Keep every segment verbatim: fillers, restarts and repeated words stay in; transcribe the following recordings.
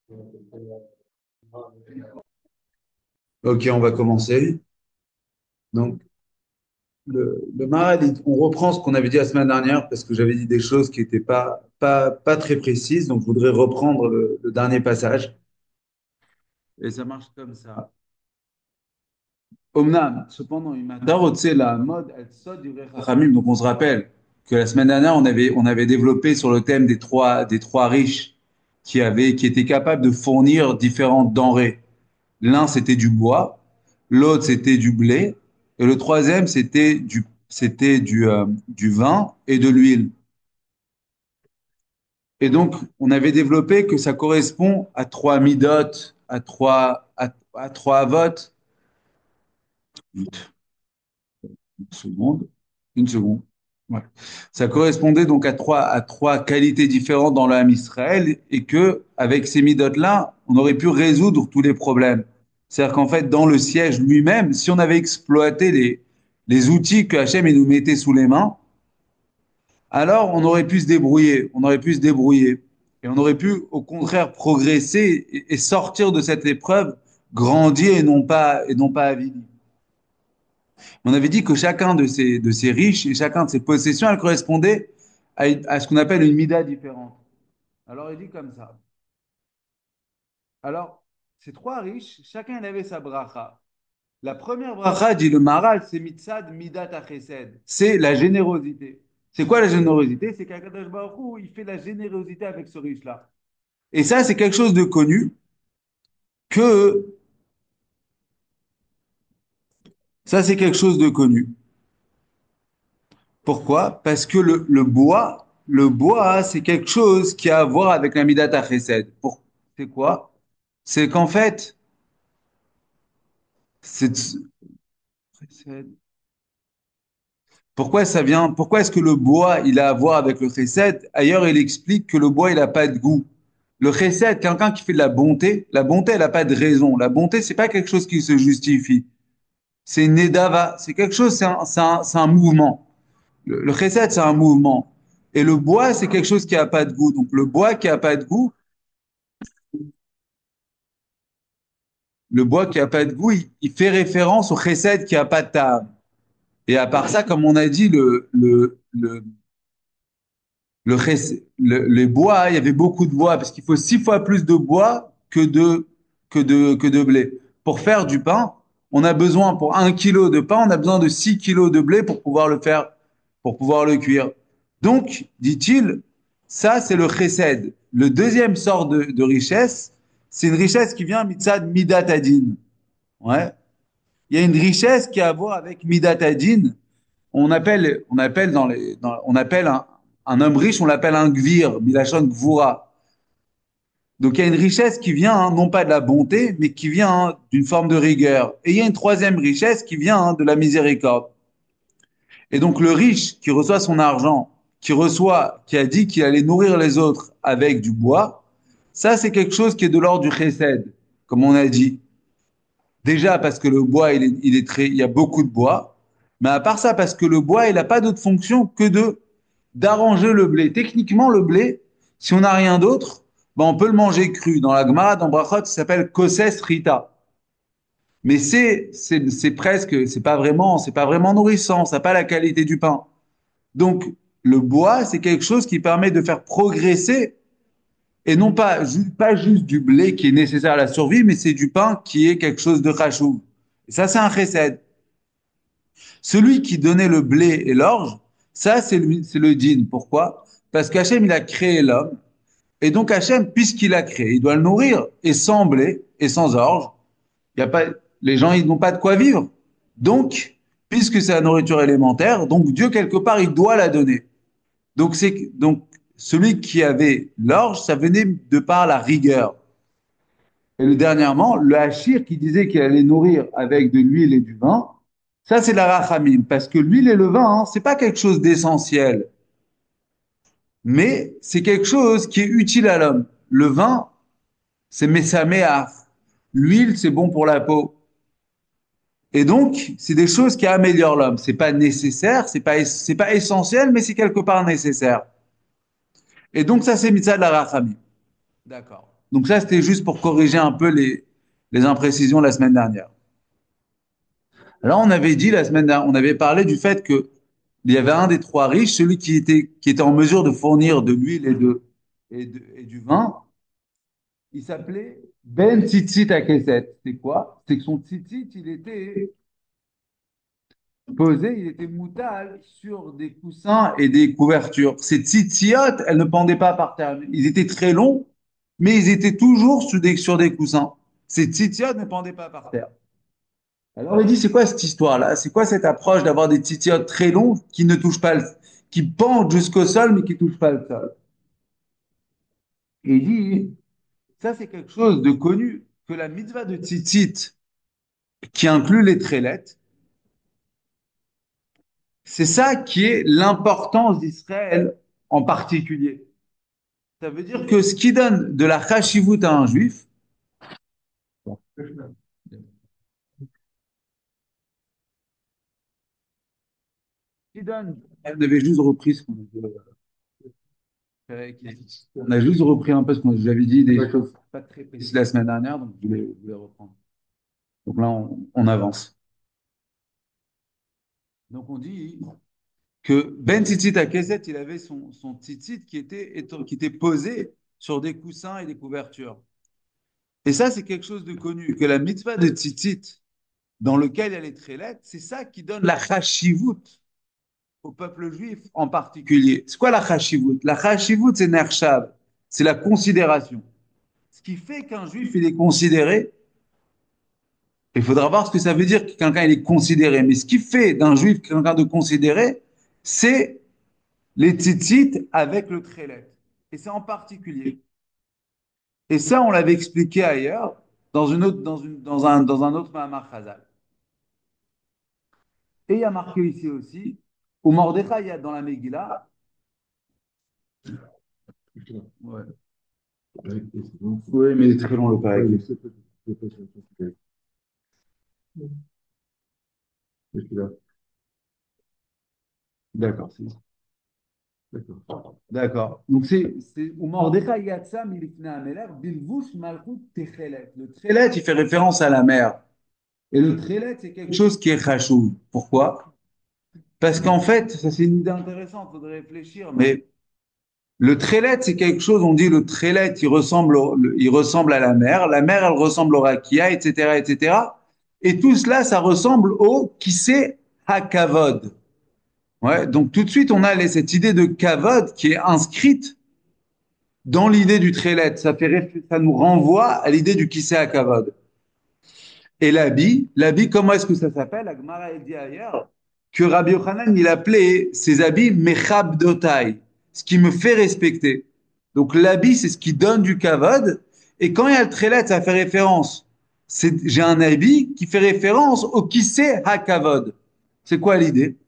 Ok, on va commencer. Donc, le, le Maral, il- on reprend ce qu'on avait dit la semaine dernière parce que j'avais dit des choses qui n'étaient pas, pas, pas très précises. Donc, je voudrais reprendre le, le dernier passage. Et ça marche comme ça. Omnam, cependant, il m'a c'est la mode, elle sort du vrai Chachamim. Donc, on se rappelle que la semaine dernière, on avait, on avait développé sur le thème des trois, des trois riches qui avaient, qui étaient capables de fournir différentes denrées. L'un, c'était du bois, l'autre, c'était du blé, et le troisième, c'était du, c'était du, euh, du vin et de l'huile. Et donc, on avait développé que ça correspond à trois midotes, à trois, à, à trois votes. Une seconde, une seconde. Ouais. Ça correspondait donc à trois, à trois qualités différentes dans l'âme Israël et que, avec ces midotes-là, on aurait pu résoudre tous les problèmes. C'est-à-dire qu'en fait, dans le siège lui-même, si on avait exploité les, les outils que Hachem il nous mettait sous les mains, alors on aurait pu se débrouiller, on aurait pu se débrouiller. Et on aurait pu, au contraire, progresser et, et sortir de cette épreuve grandir et non pas, et non pas avilir. On avait dit que chacun de ces, de ces riches et chacun de ces possessions, elles correspondaient à, à ce qu'on appelle une mida différente. Alors il dit comme ça. Alors, ces trois riches, chacun il avait sa bracha. La première bracha, dit le Maral, c'est mitzad midat achesed. C'est la générosité. C'est quoi la générosité? C'est qu'Akadosh Baruch Hu, il fait la générosité avec ce riche-là. Et ça, c'est quelque chose de connu que ça, c'est quelque chose de connu. Pourquoi? Parce que le, le bois, le bois, c'est quelque chose qui a à voir avec la Midata Chesed. Pour, c'est quoi? C'est qu'en fait, c'est, pourquoi ça vient, pourquoi est-ce que le bois, il a à voir avec le Chesed? Ailleurs, il explique que le bois, il n'a pas de goût. Le Chesed, quelqu'un qui fait de la bonté, la bonté, elle n'a pas de raison. La bonté, c'est pas quelque chose qui se justifie. C'est une nedava, c'est quelque chose, c'est un, c'est un, c'est un mouvement. Le, le chesed, c'est un mouvement. Et le bois, c'est quelque chose qui n'a pas de goût. Donc le bois qui n'a pas de goût, le bois qui n'a pas de goût, il, il fait référence au chesed qui n'a pas de table. Et à part ça, comme on a dit, le, le, le, le, chesed- le- les bois, il y avait beaucoup de bois, parce qu'il faut six fois plus de bois que de, que de, que de blé. Pour faire du pain, on a besoin, pour un kilo de pain, on a besoin de six kilos de blé pour pouvoir le faire, pour pouvoir le cuire. Donc, dit-il, ça, c'est le chesed. Le deuxième sort de, de richesse, c'est une richesse qui vient mitzad midatadin. Ouais. Il y a une richesse qui a à voir avec midatadin. On appelle, on appelle dans les, dans- on appelle un, un homme riche, on l'appelle un gvir, milachon gvura. Donc il y a une richesse qui vient hein, non pas de la bonté, mais qui vient hein, d'une forme de rigueur. Et il y a une troisième richesse qui vient hein, de la miséricorde. Et donc le riche qui reçoit son argent, qui reçoit, qui a dit qu'il allait nourrir les autres avec du bois, ça c'est quelque chose qui est de l'ordre du chesed, comme on a dit. Déjà parce que le bois, il est, il est très, il y a beaucoup de bois, mais à part ça, parce que le bois, il n'a pas d'autre fonction que de d'arranger le blé. Techniquement, le blé, si on n'a rien d'autre, ben on peut le manger cru. Dans la Gemara, dans Brachot, ça s'appelle koses rita. Mais c'est c'est c'est presque, c'est pas vraiment, c'est pas vraiment nourrissant, ça n'a pas la qualité du pain. Donc, le bois, c'est quelque chose qui permet de faire progresser, et non pas, ju- pas juste du blé qui est nécessaire à la survie, mais c'est du pain qui est quelque chose de chachou. Et ça, c'est un chesed. Celui qui donnait le blé et l'orge, ça, c'est lui, c'est le dîn. Pourquoi? Parce qu'Hachem, il a créé l'homme. Et donc, Hachem, puisqu'il a créé, il doit le nourrir. Et sans blé et sans orge, il y a pas, les gens, ils n'ont pas de quoi vivre. Donc, puisque c'est la nourriture élémentaire, donc Dieu, quelque part, il doit la donner. Donc, c'est, donc, celui qui avait l'orge, ça venait de par la rigueur. Et le, dernièrement, le hachir qui disait qu'il allait nourrir avec de l'huile et du vin, ça c'est la rachamim, parce que l'huile et le vin, hein, c'est pas quelque chose d'essentiel, mais c'est quelque chose qui est utile à l'homme. Le vin, c'est mesameach. L'huile, c'est bon pour la peau. Et donc, c'est des choses qui améliorent l'homme. C'est pas nécessaire, c'est pas, c'est pas essentiel, mais c'est quelque part nécessaire. Et donc, ça, c'est mitzvah de la rachamim. D'accord. Donc ça, c'était juste pour corriger un peu les, les imprécisions la semaine dernière. Alors, on avait dit la semaine dernière, on avait parlé du fait que il y avait un des trois riches, celui qui était, qui était en mesure de fournir de l'huile et, de, et, de- et du vin. Il s'appelait Ben Tzitzit Akeset. C'est quoi? C'est que son tzitzit, il était posé, il était moutal sur des coussins et des couvertures. Ces tzitziot, elles ne pendaient pas par terre. Ils étaient très longs, mais ils étaient toujours sur des, sur des coussins. Ces tzitziot ne pendaient pas par terre. Alors il dit, c'est quoi cette histoire-là? C'est quoi cette approche d'avoir des tzitziot très longs qui ne touchent pas le, qui pendent jusqu'au sol, mais qui ne touchent pas le sol? Et il dit, ça c'est quelque chose de connu, que la mitzvah de tzitzit, qui inclut les trélettes, c'est ça qui est l'importance d'Israël en particulier. Ça veut dire que ce qui donne de la chashivut à un juif, qui donne, on avait juste repris ce qu'on avait, on a juste repris un peu ce qu'on vous avait dit, des choses pas très précises la semaine dernière, donc je voulais, je voulais reprendre. Donc là, on, on avance. Donc on dit que Ben Tzitzit à Kézet, il avait son, son tzitzit qui était, qui était posé sur des coussins et des couvertures. Et ça, c'est quelque chose de connu, que la mitzvah de tzitzit, dans lequel il y a les trélettes, c'est ça qui donne la chashivut au peuple juif en particulier. C'est quoi la chashivut? La chashivut, c'est nershab, c'est la considération. Ce qui fait qu'un juif, il est considéré, il faudra voir ce que ça veut dire que quelqu'un il est considéré. Mais ce qui fait d'un juif quelqu'un de considéré, c'est les tzitzit avec le trélet. Et c'est en particulier. Et ça, on l'avait expliqué ailleurs, dans, une autre, dans, une, dans, un, dans un autre Mahamar Chazal. Et il y a marqué ici aussi, au Mordechai, il y a dans la Megillah. Ouais. Oui, mais il est très long le père. D'accord, c'est D'accord. D'accord. Donc c'est c'est ou Mordechai Yatsa Milifna Ameler Bilvush Malchut Techelet. Le Tchelet, il fait référence à la mer. Et le Tchelet, c'est quelque chose qui est chachou. Pourquoi? Parce qu'en fait, ça c'est une idée intéressante, il faudrait réfléchir, mais le Tchelet, c'est quelque chose, on dit le Tchelet, il ressemble, au- le- il ressemble à la mer, la mer, elle ressemble au rakia, et cetera, et cetera. Et cetera. Et tout cela, ça ressemble au Kiseh HaKavod. Ouais, donc tout de suite, on a les- cette idée de Kavod qui est inscrite dans l'idée du trélet. Ça, fait, ça nous renvoie à l'idée du Kiseh HaKavod. Et l'habit, l'habit, comment est-ce que ça s'appelle? La Gemara a dit ailleurs que Rabbi Yochanan, il appelait ses habits Mechab Dotai, ce qui me fait respecter. Donc l'habit, c'est ce qui donne du kavod. Et quand il y a le trélet, ça fait référence. C'est, j'ai un habit qui fait référence au Kiseh HaKavod. C'est quoi l'idée?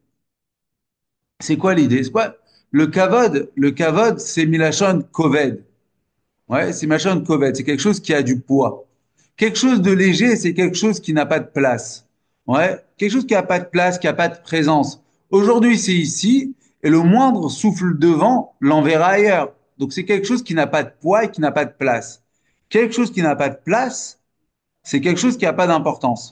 C'est quoi l'idée? C'est quoi? Le kavod, le kavod, c'est Milachon Koved. Ouais, c'est Milachon Koved. C'est quelque chose qui a du poids. Quelque chose de léger, c'est quelque chose qui n'a pas de place. Ouais, quelque chose qui n'a pas de place, qui n'a pas de présence. Aujourd'hui, c'est ici, et le moindre souffle de vent l'enverra ailleurs. Donc, c'est quelque chose qui n'a pas de poids et qui n'a pas de place. Quelque chose qui n'a pas de place, c'est quelque chose qui n'a pas d'importance.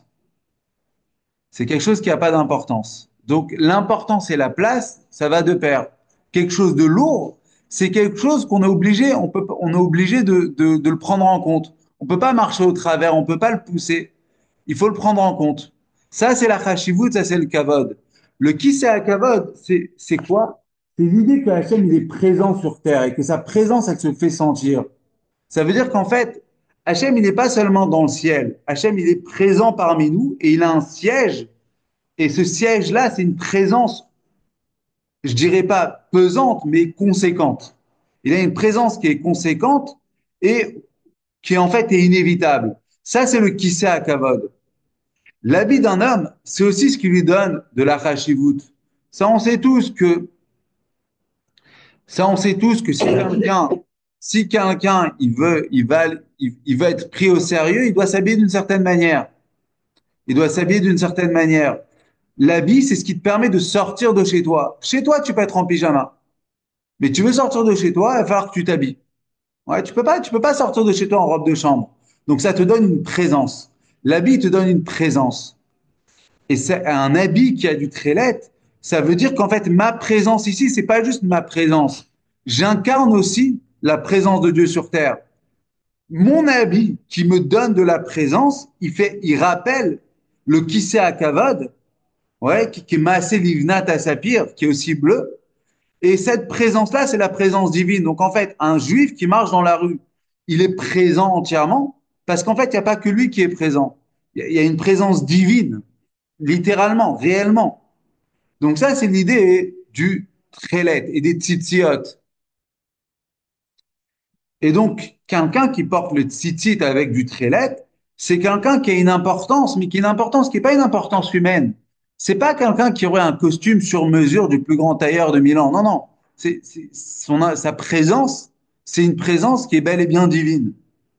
C'est quelque chose qui n'a pas d'importance. Donc l'importance et la place, ça va de pair. Quelque chose de lourd, c'est quelque chose qu'on est obligé, on peut, on est obligé de, de, de le prendre en compte. On ne peut pas marcher au travers, on ne peut pas le pousser. Il faut le prendre en compte. Ça, c'est la chashivut, ça, c'est le kavod. Le qui c'est à kavod, c'est c'est quoi? C'est l'idée que Hachem, il est présent sur terre et que sa présence, elle se fait sentir. Ça veut dire qu'en fait, Hachem, il n'est pas seulement dans le ciel. Hachem, il est présent parmi nous et il a un siège et ce siège-là, c'est une présence, je dirais pas pesante, mais conséquente. Il a une présence qui est conséquente et qui en fait est inévitable. Ça, c'est le kissé à kavod. L'habit d'un homme, c'est aussi ce qui lui donne de la chashivut. Ça, on sait tous que, ça, on sait tous que si quelqu'un, si quelqu'un, il veut, il va, il, il veut être pris au sérieux, il doit s'habiller d'une certaine manière. Il doit s'habiller d'une certaine manière. L'habit, c'est ce qui te permet de sortir de chez toi. Chez toi, tu peux être en pyjama. Mais tu veux sortir de chez toi, il va falloir que tu t'habilles. Ouais, tu peux pas, tu peux pas sortir de chez toi en robe de chambre. Donc ça te donne une présence. L'habit te donne une présence. Et c'est un habit qui a du trélet, ça veut dire qu'en fait, ma présence ici, c'est pas juste ma présence. J'incarne aussi la présence de Dieu sur terre. Mon habit qui me donne de la présence, il fait, il rappelle le Kisé à Kavod, ouais, qui, qui est Maasé Livnat à Sapir, qui est aussi bleu. Et cette présence-là, c'est la présence divine. Donc en fait, un juif qui marche dans la rue, il est présent entièrement, parce qu'en fait, il n'y a pas que lui qui est présent. Il y a il y a une présence divine, littéralement, réellement. Donc ça, c'est l'idée du trélet et des tzitziot. Et donc, quelqu'un qui porte le tzitzit avec du trélet, c'est quelqu'un qui a une importance, mais qui a une importance qui n'est pas une importance humaine. C'est pas quelqu'un qui aurait un costume sur mesure du plus grand tailleur de Milan. Non, non. C'est, c'est- son, sa présence, c'est une présence qui est bel et bien divine.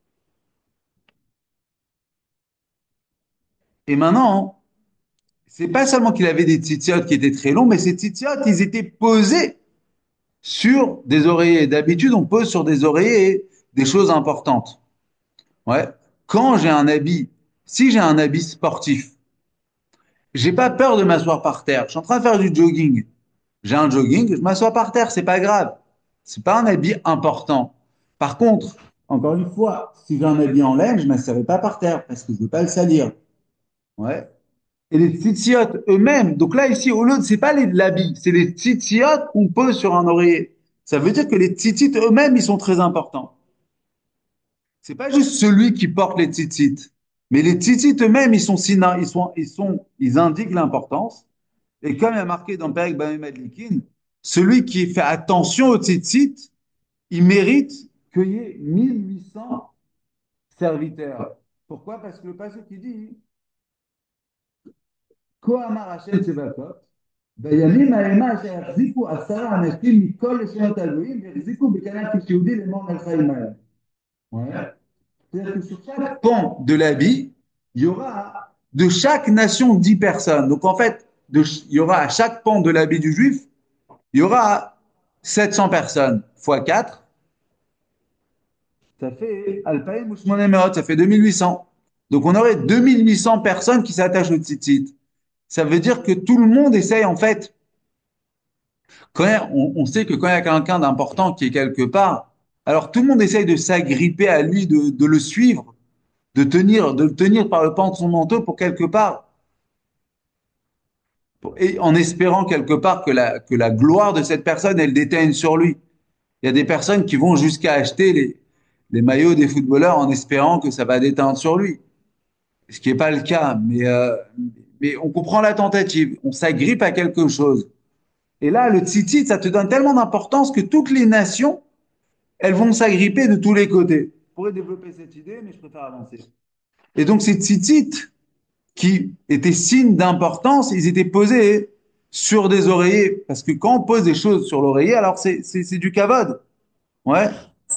Et maintenant, c'est pas seulement qu'il avait des tzitziot qui étaient très longs, mais ces tzitziot, ils étaient posés sur des oreillers. D'habitude, on pose sur des oreillers des choses importantes. Ouais. Quand j'ai un habit, si j'ai un habit sportif, j'ai pas peur de m'asseoir par terre. Je suis en train de faire du jogging. J'ai un jogging, je m'assois par terre, c'est pas grave. C'est pas un habit important. Par contre, encore une fois, si j'ai un habit en laine, je ne m'asseoirai pas par terre parce que je veux pas le salir. Ouais. Et les tzitziot eux-mêmes, donc là ici, au lieu de, c'est pas les- l'habit, c'est les tzitziot qu'on pose sur un oreiller. Ça veut dire que les tzitzit eux-mêmes, ils sont très importants. C'est pas juste celui qui porte les tzitzit, mais les tzitzit eux-mêmes, ils sont, sina- ils sont, ils sont, ils indiquent l'importance. Et comme il y a marqué dans Perek Bameh Madlikin, celui qui fait attention aux tzitzit, il mérite qu'il y ait mille huit cents serviteurs. Pourquoi? Parce que le passage qui dit Kohamar Hashem Tsevakot, בימים ההם אשר יחזיקו עשרה אנשים מכל לשונות הגויים ויחזיקו בכנף יהודי לאמור מלכה עמהם. Ouais. C'est-à-dire que sur chaque pan de l'habit, il y aura de chaque nation dix personnes. Donc en fait, de, il y aura à chaque pan de l'habit du juif, il y aura sept cents personnes fois quatre, ça fait Alpaïm ou Shmonemerot, ça fait deux mille huit cents. Donc on aurait deux mille huit cents personnes qui s'attachent au tzitzit. Ça veut dire que tout le monde essaye en fait, quand on, on sait que quand il y a quelqu'un d'important qui est quelque part, alors tout le monde essaye de s'agripper à lui, de, de le suivre, de tenir, de le tenir par le pan de son manteau pour quelque part, pour- et en espérant quelque part que la, que la gloire de cette personne, elle déteigne sur lui. Il y a des personnes qui vont jusqu'à acheter les, les maillots des footballeurs en espérant que ça va déteindre sur lui. Ce qui n'est pas le cas, mais, euh, mais on comprend la tentative. On s'agrippe à quelque chose. Et là, le tzitzit, ça te donne tellement d'importance que toutes les nations, elles vont s'agripper de tous les côtés. Je pourrais développer cette idée, mais je préfère avancer. Et donc, ces tzitzit, qui étaient signes d'importance, ils étaient posés sur des oreillers. Parce que quand on pose des choses sur l'oreiller, alors c'est, c'est, c'est du kavod. Ouais.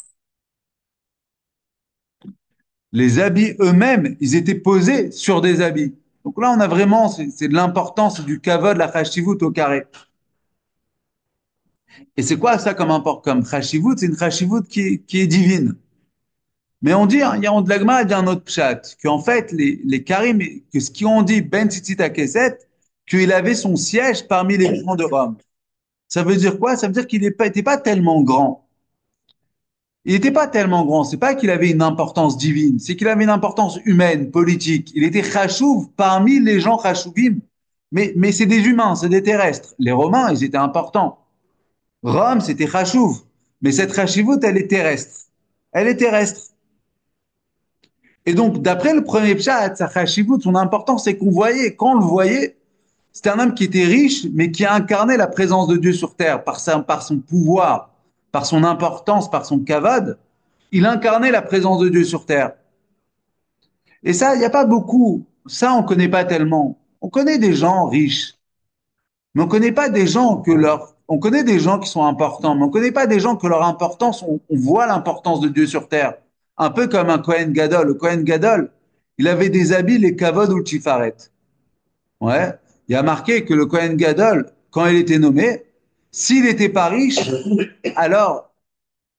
Les habits eux-mêmes, ils étaient posés sur des habits. Donc là, on a vraiment, c'est c'est de l'importance du kavod, la chashivut au carré. Et c'est quoi ça comme import, comme chashivut? C'est une chashivut qui, est- qui est divine. Mais on dit, hein, il y a de l'agma, il y a un autre pshat, qu'en fait, les, les karim, que ce qu'on dit, ben tzitzit à Keset, qu'il avait son siège parmi les grands de Rome. Ça veut dire quoi? Ça veut dire qu'il n'était pas, était pas tellement grand. Il n'était pas tellement grand. C'est pas qu'il avait une importance divine, c'est qu'il avait une importance humaine, politique. Il était chachouv parmi les gens chachouvim. Mais, mais c'est des humains, c'est des terrestres. Les Romains, ils étaient importants. Rome, c'était chachouv. Mais cette chachivout, elle est terrestre. Elle est terrestre. Et donc, d'après le premier pshat, sa chachivout, son importance, c'est qu'on voyait, quand on le voyait, c'était un homme qui était riche, mais qui a incarné la présence de Dieu sur terre par, sa, par son pouvoir, par son importance, par son kavod. Il incarnait la présence de Dieu sur terre. Et ça, il n'y a pas beaucoup. Ça, on ne connaît pas tellement. On connaît des gens riches, mais on ne connaît pas des gens que leur. On connaît des gens qui sont importants, mais on ne connaît pas des gens que leur importance, on, on voit l'importance de Dieu sur terre. Un peu comme un Kohen Gadol. Le Kohen Gadol, il avait des habits, les kavod ou le tifaret. Ouais. Il y a marqué que le Kohen Gadol, quand il était nommé, s'il n'était pas riche, alors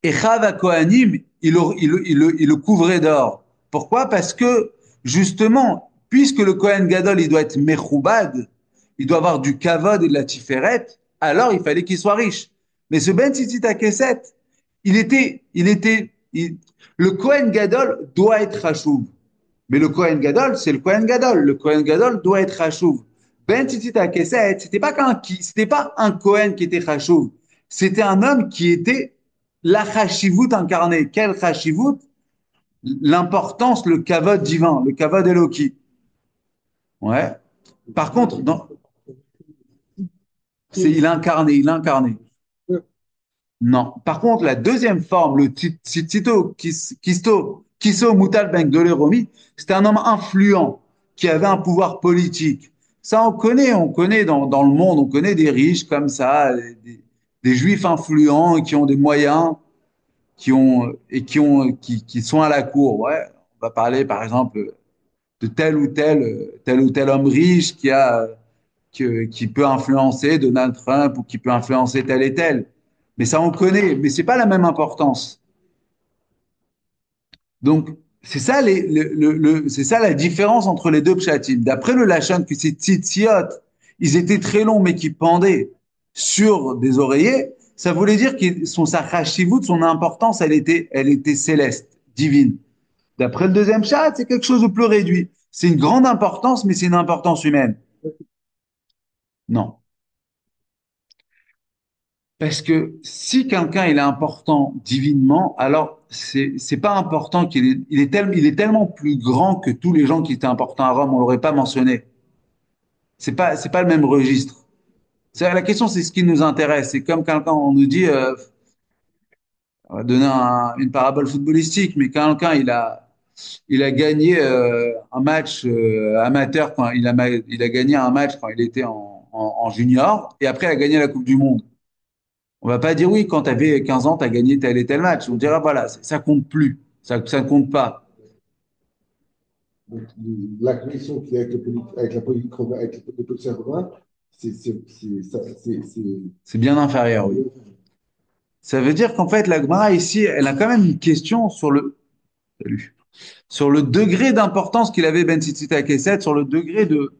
Et Chava Kohanim, il le, il, le- il le- il le couvrait d'or. Pourquoi? Parce que, justement, puisque le Kohen Gadol, il doit être Mechoubad, il doit avoir du Kavod et de la Tiferet, alors il fallait qu'il soit riche. Mais ce Ben Tzitzit Kesset, il était, il était, il- le Kohen Gadol doit être Chashouv. Mais le Kohen Gadol, c'est le Kohen Gadol. Le Kohen Gadol doit être Chashouv. Ben Tzitzit Kesset, c'était pas qu'un, qui- c'était pas un Kohen qui était Chashouv. C'était un homme qui était la chashivut incarnée. Quelle chashivut? L'importance, le kavod divin, le kavod Eloki. Ouais. Par contre, dans, c'est, il a incarné, il a incarné. Non. Par contre, la deuxième forme, le Tito, Kisto, Kiso Mutal Ben Romi, c'était un homme influent qui avait un pouvoir politique. Ça, on connaît, on connaît dans, dans le monde, on connaît des riches comme ça, des, des juifs influents qui ont des moyens qui ont et qui ont qui, qui sont à la cour. Ouais, on va parler par exemple de tel ou tel tel ou tel homme riche qui a qui, qui peut influencer Donald Trump ou qui peut influencer tel et tel. Mais ça on connaît, mais c'est pas la même importance. Donc c'est ça les, le, le, le- c'est ça la différence entre les deux pshatim. D'après le Lachon que ces tzitziot, ils étaient très longs mais qui pendaient sur des oreillers, ça voulait dire que son sa chashivut, son importance, elle était elle était céleste, divine. D'après le deuxième chat, c'est quelque chose de plus réduit. C'est une grande importance, mais c'est une importance humaine. Non. Parce que si quelqu'un il est important divinement, alors c'est c'est pas important qu'il est il est tel- il est tellement plus grand que tous les gens qui étaient importants à Rome, on l'aurait pas mentionné. C'est pas c'est pas le même registre. C'est la question, c'est ce qui nous intéresse. C'est comme quelqu'un on nous dit, euh, on va donner un- une parabole footballistique, mais quelqu'un il a il a gagné euh, un match euh, amateur quand il a, ma- il a gagné un match quand il était en, en- en junior et après il a gagné la Coupe du Monde. On va pas dire oui, quand tu avais quinze ans, tu as gagné tel et tel match. On dira voilà, ça ça compte plus, ça, ça ne compte pas. Donc, la connexion qu'il y a avec, le poli- avec la politique romaine, avec le politicien romain, c'est c'est- c'est- ça- c'est- c'est- C'est bien inférieur, oui. Ça veut dire qu'en fait, la Gemara ici, elle a quand même une question sur le, salut, sur le degré d'importance qu'il avait Ben Sitsit Kesset, sur le degré de.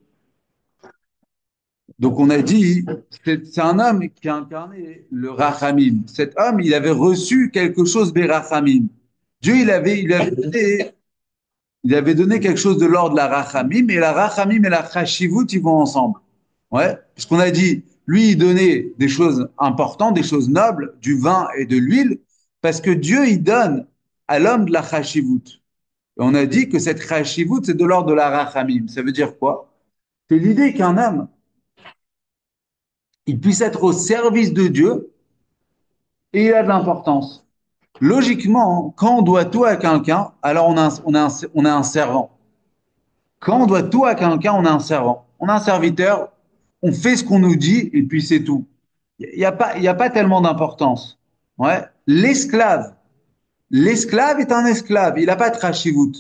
Donc on a dit, c'est c'est un homme qui a incarné le Rachamim. Cet homme, il avait reçu quelque chose des Rachamim. Dieu, il avait, il avait donné, il avait donné quelque chose de l'ordre de la Rachamim, et la Rachamim et la Chashivut, ils vont ensemble. Ouais, puisqu'on a dit, lui, il donnait des choses importantes, des choses nobles, du vin et de l'huile, parce que Dieu, il donne à l'homme de la Chashivut. Et on a dit que cette Chashivut, c'est de l'ordre de la Rachamim. Ça veut dire quoi? C'est l'idée qu'un homme, il puisse être au service de Dieu et il a de l'importance. Logiquement, quand on doit tout à quelqu'un, alors on a, un, on, a un, on a un servant. Quand on doit tout à quelqu'un, on a un servant. On a un serviteur, on fait ce qu'on nous dit et puis c'est tout. Il n'y a, pas- il y a pas tellement d'importance. Ouais. L'esclave, l'esclave est un esclave, il n'a pas de rachivut.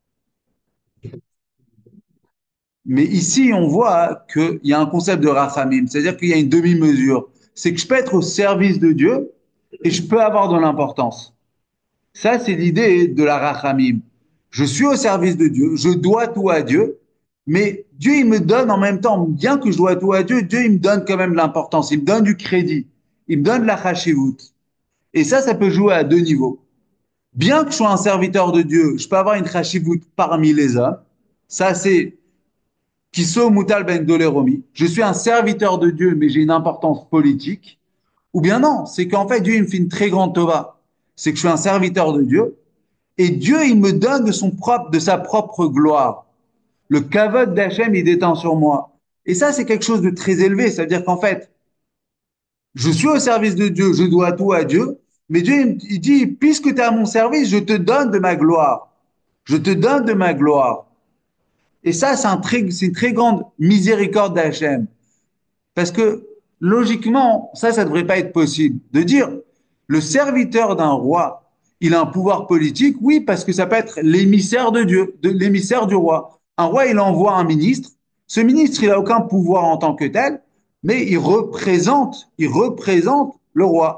Mais ici, on voit qu'il y a un concept de rachamim, c'est-à-dire qu'il y a une demi-mesure. C'est que je peux être au service de Dieu et je peux avoir de l'importance. Ça, c'est l'idée de la rachamim. Je suis au service de Dieu, je dois tout à Dieu, mais Dieu, il me donne en même temps, bien que je dois tout à Dieu, Dieu, il me donne quand même de l'importance, il me donne du crédit, il me donne la chashivut. Et ça, ça peut jouer à deux niveaux. Bien que je sois un serviteur de Dieu, je peux avoir une chashivut parmi les hommes. Ça, c'est kiso mutal ben doleromi. Je suis un serviteur de Dieu, mais j'ai une importance politique. Ou bien non, c'est qu'en fait, Dieu, il me fait une très grande tova. C'est que je suis un serviteur de Dieu, et Dieu, il me donne de son propre, de sa propre gloire. Le kavod d'Hachem, il détend sur moi. Et ça, c'est quelque chose de très élevé. Ça veut dire qu'en fait, je suis au service de Dieu, je dois tout à Dieu. Mais Dieu, il dit, puisque tu es à mon service, je te donne de ma gloire. Je te donne de ma gloire. Et ça, c'est un très, c'est une très grande miséricorde d'Hachem. Parce que, logiquement, ça, ça ne devrait pas être possible. De dire, le serviteur d'un roi, il a un pouvoir politique, oui, parce que ça peut être l'émissaire de Dieu, de l'émissaire du roi. Un roi, il envoie un ministre. Ce ministre, il n'a aucun pouvoir en tant que tel, mais il représente, il représente le roi.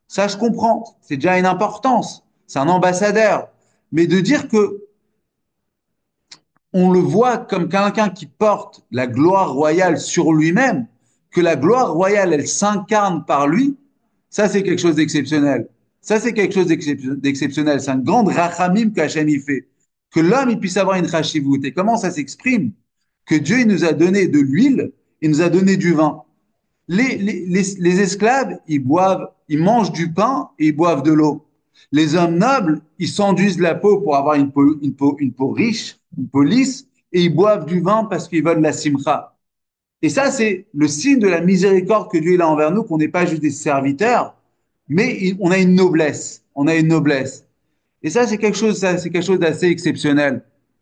Ça, je comprends. C'est déjà une importance. C'est un ambassadeur. Mais de dire que on le voit comme quelqu'un qui porte la gloire royale sur lui-même, que la gloire royale, elle s'incarne par lui, ça, c'est quelque chose d'exceptionnel. Ça, c'est quelque chose d'exceptionnel. C'est un grand rachamim qu'Hachem y fait. Que l'homme, il puisse avoir une chashivut. Et comment ça s'exprime? Que Dieu, il nous a donné de l'huile, il nous a donné du vin. Les, les, les, les esclaves, ils boivent, ils mangent du pain et ils boivent de l'eau. Les hommes nobles, ils s'enduisent la peau pour avoir une peau, une peau, une peau riche, une peau lisse, et ils boivent du vin parce qu'ils veulent la simcha. Et ça, c'est le signe de la miséricorde que Dieu a envers nous, qu'on n'est pas juste des serviteurs, mais on a une noblesse. On a une noblesse. Et ça, c'est quelque chose, ça, c'est quelque chose d'assez exceptionnel.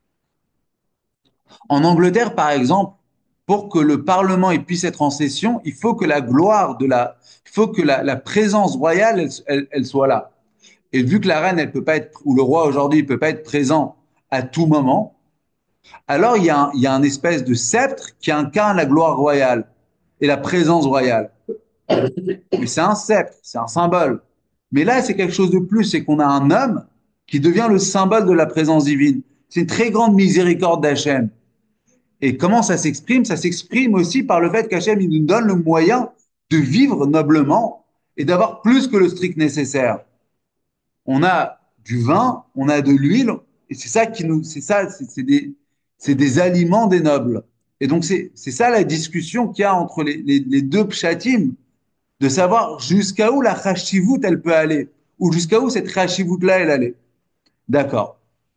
En Angleterre, par exemple, pour que le Parlement puisse être en session, il faut que la gloire de la, il faut que la, la présence royale, elle, elle, elle, soit là. Et vu que la reine, elle peut pas être, ou le roi aujourd'hui, il peut pas être présent à tout moment, alors il y a un, il y a un espèce de sceptre qui incarne la gloire royale et la présence royale. Mais c'est un sceptre, c'est un symbole. Mais là, c'est quelque chose de plus, c'est qu'on a un homme qui devient le symbole de la présence divine. C'est une très grande miséricorde d'Hachem. Et comment ça s'exprime? Ça s'exprime aussi par le fait qu'Hachem il nous donne le moyen de vivre noblement et d'avoir plus que le strict nécessaire. On a du vin, on a de l'huile, et c'est ça qui nous, c'est ça, c'est des, c'est des aliments des nobles. Et donc c'est c'est ça la discussion qu'il y a entre les, les, les deux pshatim, de savoir jusqu'à où la chashivut elle peut aller, ou jusqu'à où cette chashivut là elle allait. D'accord.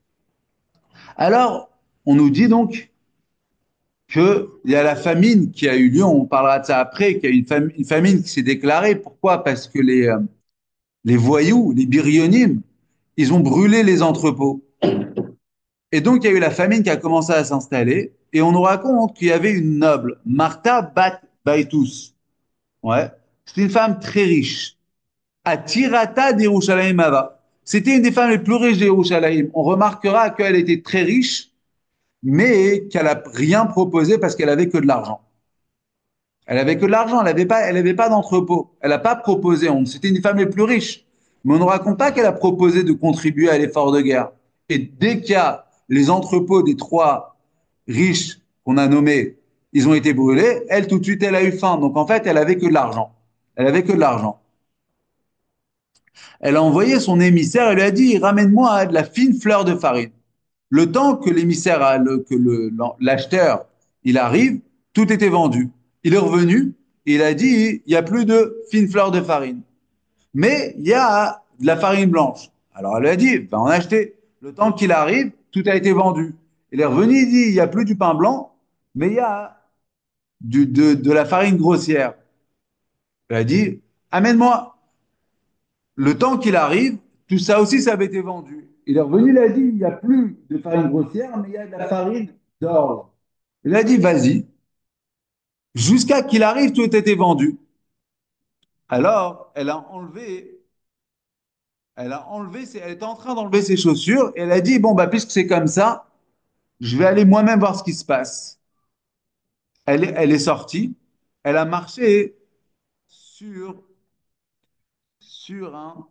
Alors on nous dit donc qu'il y a la famine qui a eu lieu, on parlera de ça après, qu'il y a une, fam une famine qui s'est déclarée. Pourquoi? Parce que les, euh, les voyous, les biryonymes, ils ont brûlé les entrepôts. Et donc, il y a eu la famine qui a commencé à s'installer. Et on nous raconte qu'il y avait une noble, Martha Bat Baitus. Ouais. C'était une femme très riche. À Tirata d'Yerushalayim Ava. C'était une des femmes les plus riches d'Yerushalayim. On remarquera qu'elle était très riche, mais qu'elle n'a rien proposé parce qu'elle avait que de l'argent. Elle avait que de l'argent, elle n'avait pas, elle avait pas d'entrepôt. Elle n'a pas proposé. On, c'était une des femmes les plus riches. Mais on ne raconte pas qu'elle a proposé de contribuer à l'effort de guerre. Et dès qu'il y a les entrepôts des trois riches qu'on a nommés, ils ont été brûlés, elle, tout de suite, elle a eu faim. Donc, en fait, elle avait que de l'argent. Elle avait que de l'argent. Elle a envoyé son émissaire et lui a dit, ramène-moi de la fine fleur de farine. Le temps que l'émissaire, a- le- que le- l'acheteur, il arrive, tout était vendu. Il est revenu et il a dit, il n'y a plus de fine fleur de farine. Mais il y a de la farine blanche. Alors elle lui a dit, va en acheter. Le temps qu'il arrive, tout a été vendu. Il est revenu, il dit, il n'y a plus du pain blanc, mais il y a du- de, de la farine grossière. Il a dit, amène-moi. Le temps qu'il arrive, tout ça aussi, ça avait été vendu. Il est revenu, il a dit, il n'y a plus de farine grossière, mais il y a de la farine d'orge. Il a dit, vas-y. Jusqu'à qu'il arrive, tout était vendu. Alors, elle a enlevé, elle a enlevé, ses- elle était en train d'enlever ses chaussures et elle a dit, bon, bah, puisque c'est comme ça, je vais aller moi-même voir ce qui se passe. Elle est, elle est sortie, elle a marché sur, sur un,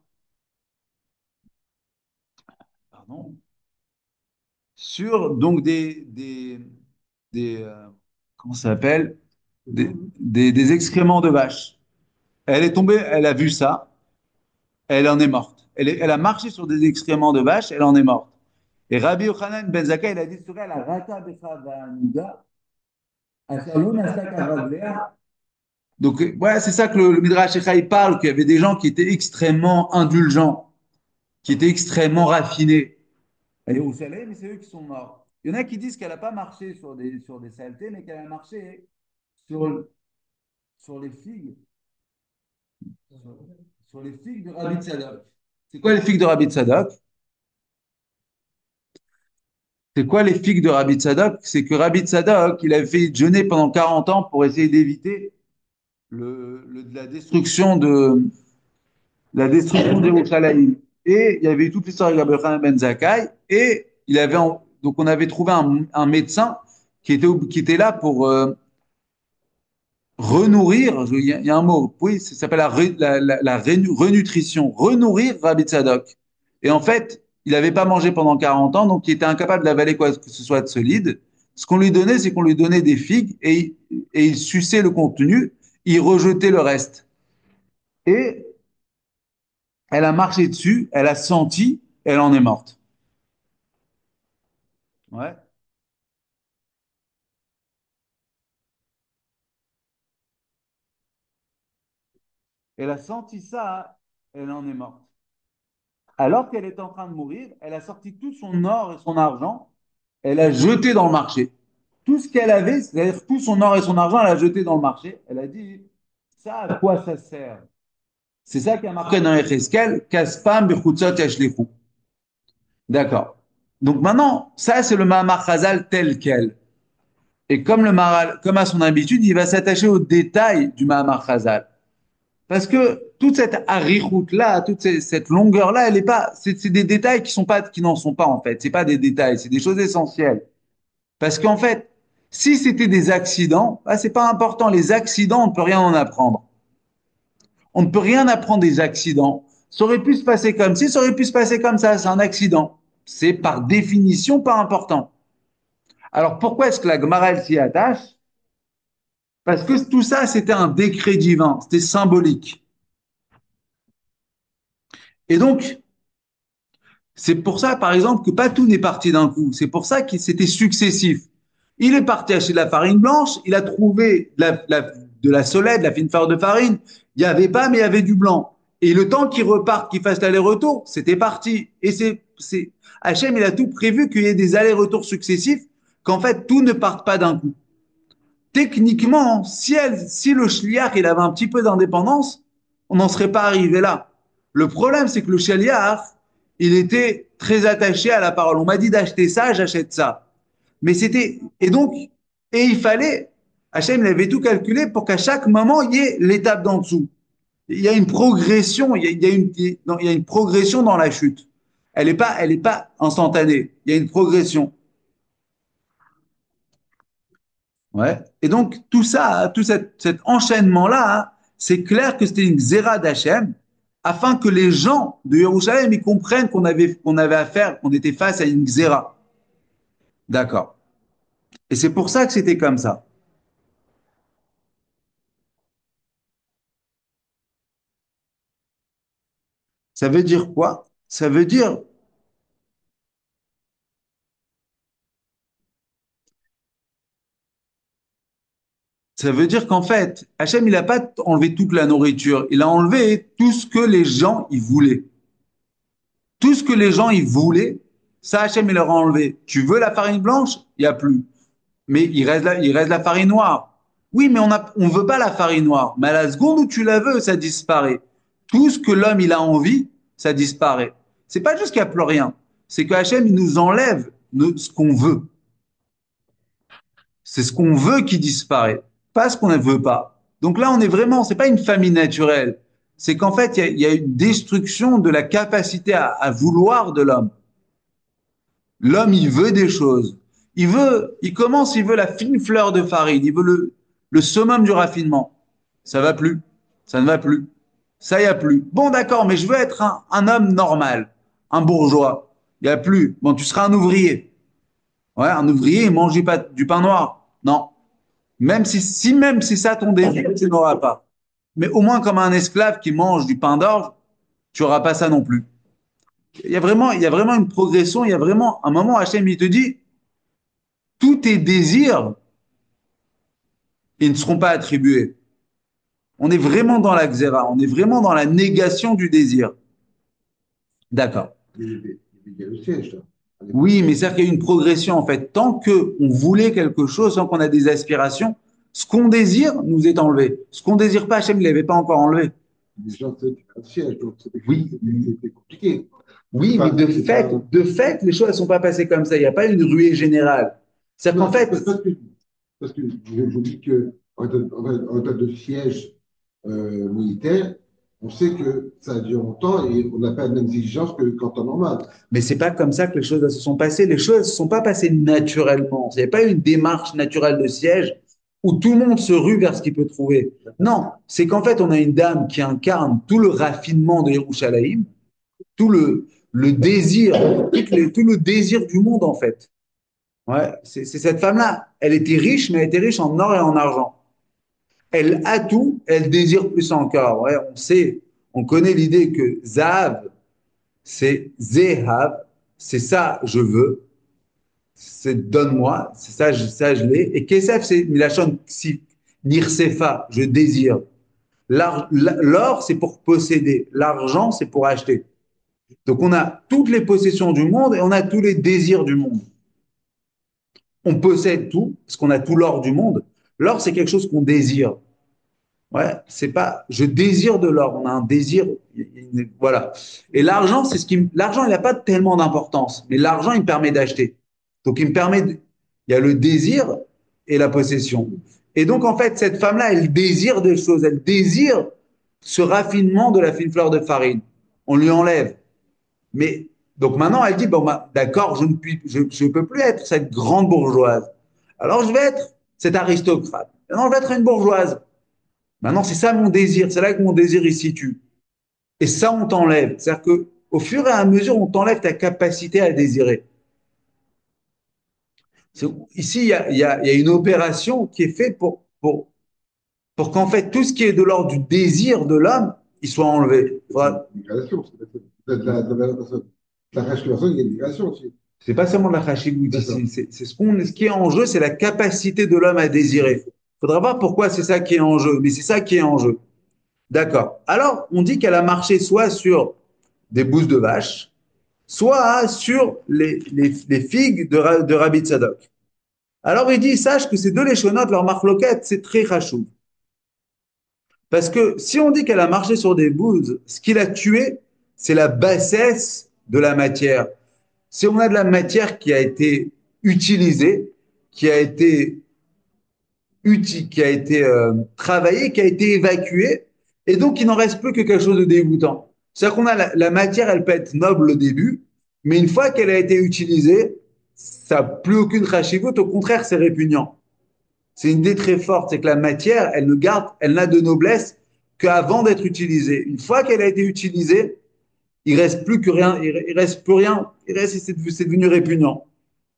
pardon, sur donc des, des, des euh, comment ça s'appelle? Des, des, des excréments de vache. Elle est tombée, elle a vu ça, elle en est morte. Elle, est- elle a marché sur des excréments de vache, elle en est morte. Et Rabbi Yochanan ben Zakkai, il a dit sur elle, Raka becha va'anuga, asher lo nasa karaglea. Donc, euh, ouais, c'est ça que le, le Midrash Echa, il parle, qu'il y avait des gens qui étaient extrêmement indulgents, qui étaient extrêmement raffinés. À Jérusalem, mais c'est eux qui sont morts. Il y en a qui disent qu'elle n'a pas marché sur des, sur des saletés, mais qu'elle a marché sur, sur les figues, sur, sur les figues de Rabbi Tzadok. C'est quoi les figues de Rabbi Tzadok? C'est quoi les figues de Rabbi Tzadok? C'est que Rabbi Tzadok, il avait fait jeûner pendant quarante ans pour essayer d'éviter le, le- la destruction de la destruction d'Yerushalayim. Et il y avait eu toute l'histoire de Rabbi Yochanan ben Zakkai, et il avait en- donc on avait trouvé un, un médecin qui était, qui était là pour, euh, renourrir, je- il y, a il y a un mot, oui, ça s'appelle la, re- la, la- la rénu- renutrition, renourrir Rabbi Tzadok. Et en fait, il n'avait pas mangé pendant quarante ans, donc il était incapable d'avaler quoi que ce soit de solide. Ce qu'on lui donnait, c'est qu'on lui donnait des figues et, et il suçait le contenu, il rejetait le reste. Et elle a marché dessus, elle a senti, elle en est morte. Ouais. Elle a senti ça, elle en est morte. Alors qu'elle était en train de mourir, elle a sorti tout son or et son argent, elle a jeté dans le marché. Tout ce qu'elle avait, c'est-à-dire tout son or et son argent, elle a jeté dans le marché. Elle a dit, ça, à quoi ça sert? C'est ça qui a marqué dans Echeskel, Kaspam Birchutzot Yashlichu. D'accord. Donc maintenant, ça, c'est le Mahamar Chazal tel quel. Et comme le Maharal, comme à son habitude, il va s'attacher aux détails du Mahamar Chazal. Parce que toute cette arichoute-là, toute ces- cette longueur-là, elle est pas, c'est c'est des détails qui sont pas, qui n'en sont pas en fait. C'est pas des détails, c'est des choses essentielles. Parce qu'en fait, si c'était des accidents, bah, c'est pas important. Les accidents, on ne peut rien en apprendre. On ne peut rien apprendre des accidents. Ça aurait pu se passer comme ci, ça aurait pu se passer comme ça. C'est un accident. C'est par définition pas important. Alors pourquoi est-ce que la Gemara elle s'y attache? Parce que tout ça, c'était un décret divin, c'était symbolique. Et donc, c'est pour ça, par exemple, que pas tout n'est parti d'un coup. C'est pour ça que c'était successif. Il est parti acheter de la farine blanche, il a trouvé de la, la- de la solède, de la fine fleur de farine. Il n'y avait pas, mais il y avait du blanc. Et le temps qu'il reparte, qu'il fasse l'aller-retour, c'était parti. Et c'est, c'est, Hachem, il a tout prévu qu'il y ait des allers-retours successifs, qu'en fait, tout ne parte pas d'un coup. Techniquement, si, elle, si le shliach, il avait un petit peu d'indépendance, on n'en serait pas arrivé là. Le problème, c'est que le shliach, il était très attaché à la parole. On m'a dit d'acheter ça, j'achète ça. Mais c'était, et donc, et il fallait, Hachem, il avait tout calculé pour qu'à chaque moment, il y ait l'étape d'en dessous. Il y a une progression, il y a, il y a une, il y a une progression dans la chute. Elle n'est pas, elle est pas instantanée. Il y a une progression. Ouais. Et donc, tout ça, tout cet, cet enchaînement-là, hein, c'est clair que c'était une xéra d'Hachem, afin que les gens de Jérusalem ils comprennent qu'on avait, qu'on avait affaire, qu'on était face à une xéra. D'accord. Et c'est pour ça que c'était comme ça. Ça veut dire quoi? Ça veut dire, ça veut dire qu'en fait, Hachem, il n'a pas enlevé toute la nourriture, il a enlevé tout ce que les gens ils voulaient. Tout ce que les gens ils voulaient, ça, Hachem, il leur a enlevé. Tu veux la farine blanche? Il n'y a plus. Mais il reste la, il reste la farine noire. Oui, mais on a, on veut pas la farine noire. Mais à la seconde où tu la veux, ça disparaît. Tout ce que l'homme il a envie, ça disparaît. C'est pas juste qu'il n'y a plus rien. C'est que Hachem, il nous enlève ce qu'on veut. C'est ce qu'on veut qui disparaît, pas ce qu'on ne veut pas. Donc là, on est vraiment, c'est pas une famille naturelle. C'est qu'en fait, il y a, il y a une destruction de la capacité à, à vouloir de l'homme. L'homme, il veut des choses. Il veut, il commence, il veut la fine fleur de farine. Il veut le, le summum du raffinement. Ça va plus. Ça ne va plus. Ça y a plus. Bon, d'accord, mais je veux être un, un homme normal, un bourgeois. Il y a plus. Bon, tu seras un ouvrier. Ouais, un ouvrier, il mange du, pa- du pain noir. Non. Même si, si même c'est ça ton désir, tu n'auras pas. Mais au moins comme un esclave qui mange du pain d'orge, tu n'auras pas ça non plus. Il y a vraiment, il y a vraiment une progression. Il y a vraiment un moment, Hachem, il te dit, tous tes désirs, ils ne seront pas attribués. On est vraiment dans la xéra, on est vraiment dans la négation du désir. D'accord. Il y avait il y avait le siège, là, à l'époque. Oui, mais c'est-à-dire qu'il y a une progression en fait. Tant qu'on voulait quelque chose, tant qu'on a des aspirations, ce qu'on désire nous est enlevé. Ce qu'on désire pas, Hachem ne l'avait pas encore enlevé. Les gens, tu sais, tu as le siège, donc c'était Oui, c'était- c'était compliqué. C'est oui, mais pas, de c'est fait, pas... de fait, les choses ne sont pas passées comme ça. Il n'y a pas une ruée générale. C'est-à-dire Non, qu'en c'est fait, pas- parce que, parce que je, je dis que en tas en en tas de siège euh, militaire, on sait que ça dure longtemps et on n'a pas la même exigence que qu'en temps normal. mais c'est pas comme ça que les choses se sont passées. Les choses ne se sont pas passées naturellement. Il n'y a pas eu une démarche naturelle de siège où tout le monde se rue vers ce qu'il peut trouver. Non, c'est qu'en fait, on a une dame qui incarne tout le raffinement de Yerushalayim, tout le, le désir, tout, les, tout le désir du monde, en fait. Ouais, c'est c'est cette femme-là. Elle était riche, mais elle était riche en or et en argent. Elle a tout, elle désire plus encore. Ouais, on sait, on connaît l'idée que Zahav, c'est Zehav, c'est ça, je veux, c'est donne-moi, c'est ça, je, ça, je l'ai. Et Kesef, c'est Milachon Ksif, Nirsefa, je désire. L'ar- L'or, c'est pour posséder. L'argent, c'est pour acheter. Donc, on a toutes les possessions du monde et on a tous les désirs du monde. On possède tout, parce qu'on a tout l'or du monde. L'or, c'est quelque chose qu'on désire. Ouais, c'est pas, je désire de l'or. On a un désir, voilà. Et l'argent, c'est ce qui, l'argent, il n'a pas tellement d'importance, mais l'argent, il me permet d'acheter. Donc, il me permet, de- il y a le désir et la possession. Et donc, en fait, cette femme-là, elle désire des choses. Elle désire ce raffinement de la fine fleur de farine. On lui enlève. Mais donc maintenant, elle dit, bon, bah, d'accord, je ne puis, je, je peux plus être cette grande bourgeoise. Alors, je vais être cette aristocrate. Maintenant, je vais être une bourgeoise. Maintenant, c'est ça mon désir. C'est là que mon désir il se situe. Et ça, on t'enlève. C'est-à-dire que au fur et à mesure, on t'enlève ta capacité à désirer. C'est- Ici, il y a, il y a- il y a une opération qui est faite pour, pour, pour qu'en fait, tout ce qui est de l'ordre du désir de l'homme, il soit enlevé. C'est une Voilà. dégradation. C'est de la, de la, de la, de la personne, il y a une dégradation aussi. C'est pas seulement de la chachigoute D'accord. ici. C'est c'est ce qu'on, ce qui est en jeu, c'est la capacité de l'homme à désirer. Il faudra voir pourquoi c'est ça qui est en jeu, mais c'est ça qui est en jeu. D'accord. Alors, on dit qu'elle a marché soit sur des bousses de vache, soit sur les, les, les figues de, de Rabbi Tzadok. Alors il dit, sache que ces deux léchonotes, leur marloquette, c'est très rachou. Parce que si on dit qu'elle a marché sur des bouses, ce qui l'a tué, c'est la bassesse de la matière. Si on a de la matière qui a été utilisée, qui a été uti- qui a été euh, travaillée, qui a été évacuée, et donc il n'en reste plus que quelque chose de dégoûtant. C'est-à-dire qu'on a la, la matière, elle peut être noble au début, mais une fois qu'elle a été utilisée, ça n'a plus aucune chashivut, au contraire, c'est répugnant. C'est une idée très forte, c'est que la matière, elle ne garde, elle n'a de noblesse qu'avant d'être utilisée. Une fois qu'elle a été utilisée, il reste plus que rien, il, il reste plus rien, il reste, c'est c'est devenu répugnant.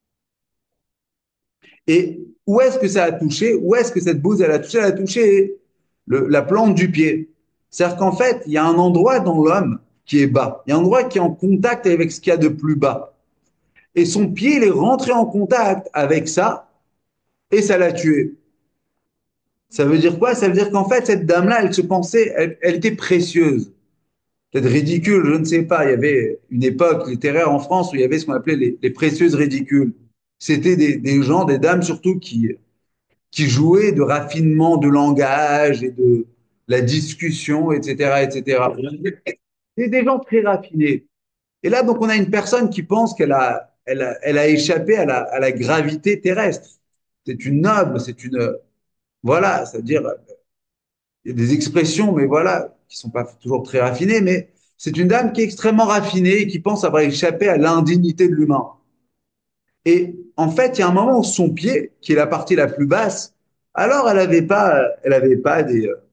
Et où est-ce que ça a touché? Où est-ce que cette bouse, elle a touché? Elle a touché le- la plante du pied. C'est-à-dire qu'en fait, il y a un endroit dans l'homme qui est bas. Il y a un endroit qui est en contact avec ce qu'il y a de plus bas. Et son pied, il est rentré en contact avec ça et ça l'a tué. Ça veut dire quoi? Ça veut dire qu'en fait, cette dame-là, elle se pensait, elle, elle était précieuse. Peut-être ridicule, je ne sais pas. Il y avait une époque littéraire en France où il y avait ce qu'on appelait les, les précieuses ridicules. C'était des, des gens, des dames surtout qui, qui jouaient de raffinement de langage et de la discussion, et cetera, et cetera. C'est des gens très raffinés. Et là, donc, on a une personne qui pense qu'elle a, elle a, elle a échappé à la, à la gravité terrestre. C'est une noble, c'est une, voilà, c'est-à-dire, il y a des expressions, mais voilà, qui sont pas toujours très raffinées, mais c'est une dame qui est extrêmement raffinée et qui pense avoir échappé à l'indignité de l'humain. Et en fait, il y a un moment où son pied, qui est la partie la plus basse, alors elle n'avait pas, elle avait pas des, euh,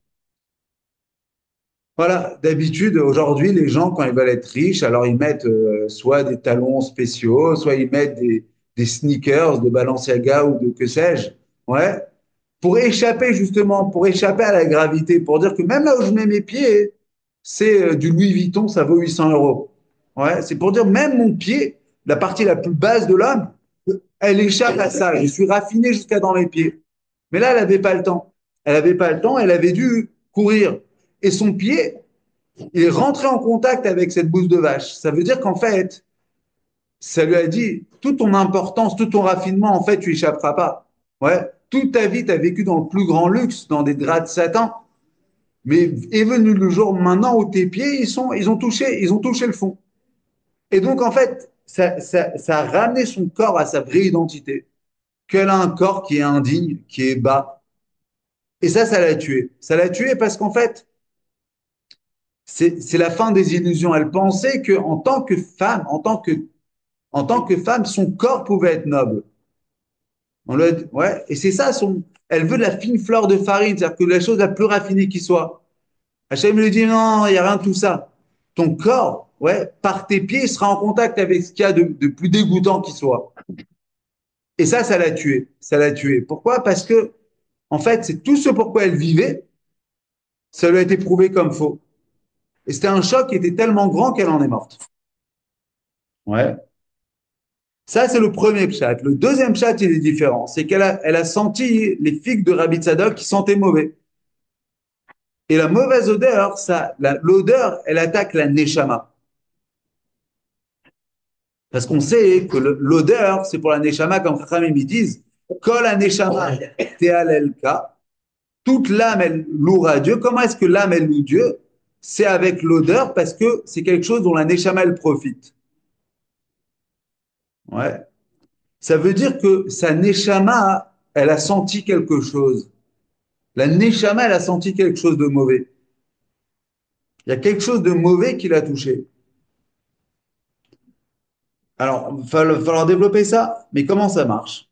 voilà, d'habitude, aujourd'hui, les gens, quand ils veulent être riches, alors ils mettent euh, soit des talons spéciaux, soit ils mettent des, des sneakers de Balenciaga ou de que sais-je, ouais, pour échapper justement, pour échapper à la gravité, pour dire que même là où je mets mes pieds, c'est euh, du Louis Vuitton, ça vaut huit cents euros. Ouais, c'est pour dire même mon pied, la partie la plus basse de l'homme, elle échappe à ça. Je suis raffiné jusqu'à dans mes pieds. Mais là, elle n'avait pas le temps. Elle n'avait pas le temps, elle avait dû courir. Et son pied, il est rentré en contact avec cette bouse de vache. Ça veut dire qu'en fait, ça lui a dit, toute ton importance, tout ton raffinement, en fait, tu échapperas pas. Ouais. Toute ta vie, tu as vécu dans le plus grand luxe, dans des draps de satin. Mais est venu le jour maintenant où tes pieds, ils, sont, ils, ont, touché, ils ont touché le fond. Et donc, en fait, ça, ça, ça a ramené son corps à sa vraie identité. Qu'elle a un corps qui est indigne, qui est bas. Et ça, ça l'a tué. Ça l'a tué parce qu'en fait, c'est c'est la fin des illusions. Elle pensait que en tant que femme, en tant que, en tant que femme, son corps pouvait être noble. On lui a dit- ouais, et c'est ça son. Elle veut de la fine fleur de farine, c'est-à-dire que la chose la plus raffinée qui soit. Hachem lui dit non, il n'y a rien de tout ça. Ton corps, ouais, par tes pieds, il sera en contact avec ce qu'il y a de, de plus dégoûtant qui soit. Et ça, ça l'a tué. Ça l'a tué. Pourquoi? Parce que, en fait, c'est tout ce pourquoi elle vivait, ça lui a été prouvé comme faux. Et c'était un choc qui était tellement grand qu'elle en est morte. Ouais. Ça, c'est le premier pshat. Le deuxième pshat, il est différent. C'est qu'elle a, elle a senti les figues de Rabbi Tzadok qui sentaient mauvais. Et la mauvaise odeur, ça, la- l'odeur, elle attaque la neshama. Parce qu'on sait que le- l'odeur, c'est pour la neshama, comme Chachamim ils disent, Kol la neshama te'alelka, toute l'âme, elle louera Dieu. Comment est-ce que l'âme, elle loue Dieu? C'est avec l'odeur, parce que c'est quelque chose dont la neshama, elle profite. Ouais. Ça veut dire que sa neshama, elle a senti quelque chose. La neshama, elle a senti quelque chose de mauvais. Il y a quelque chose de mauvais qui l'a touché. Alors, il va falloir développer ça, mais comment ça marche?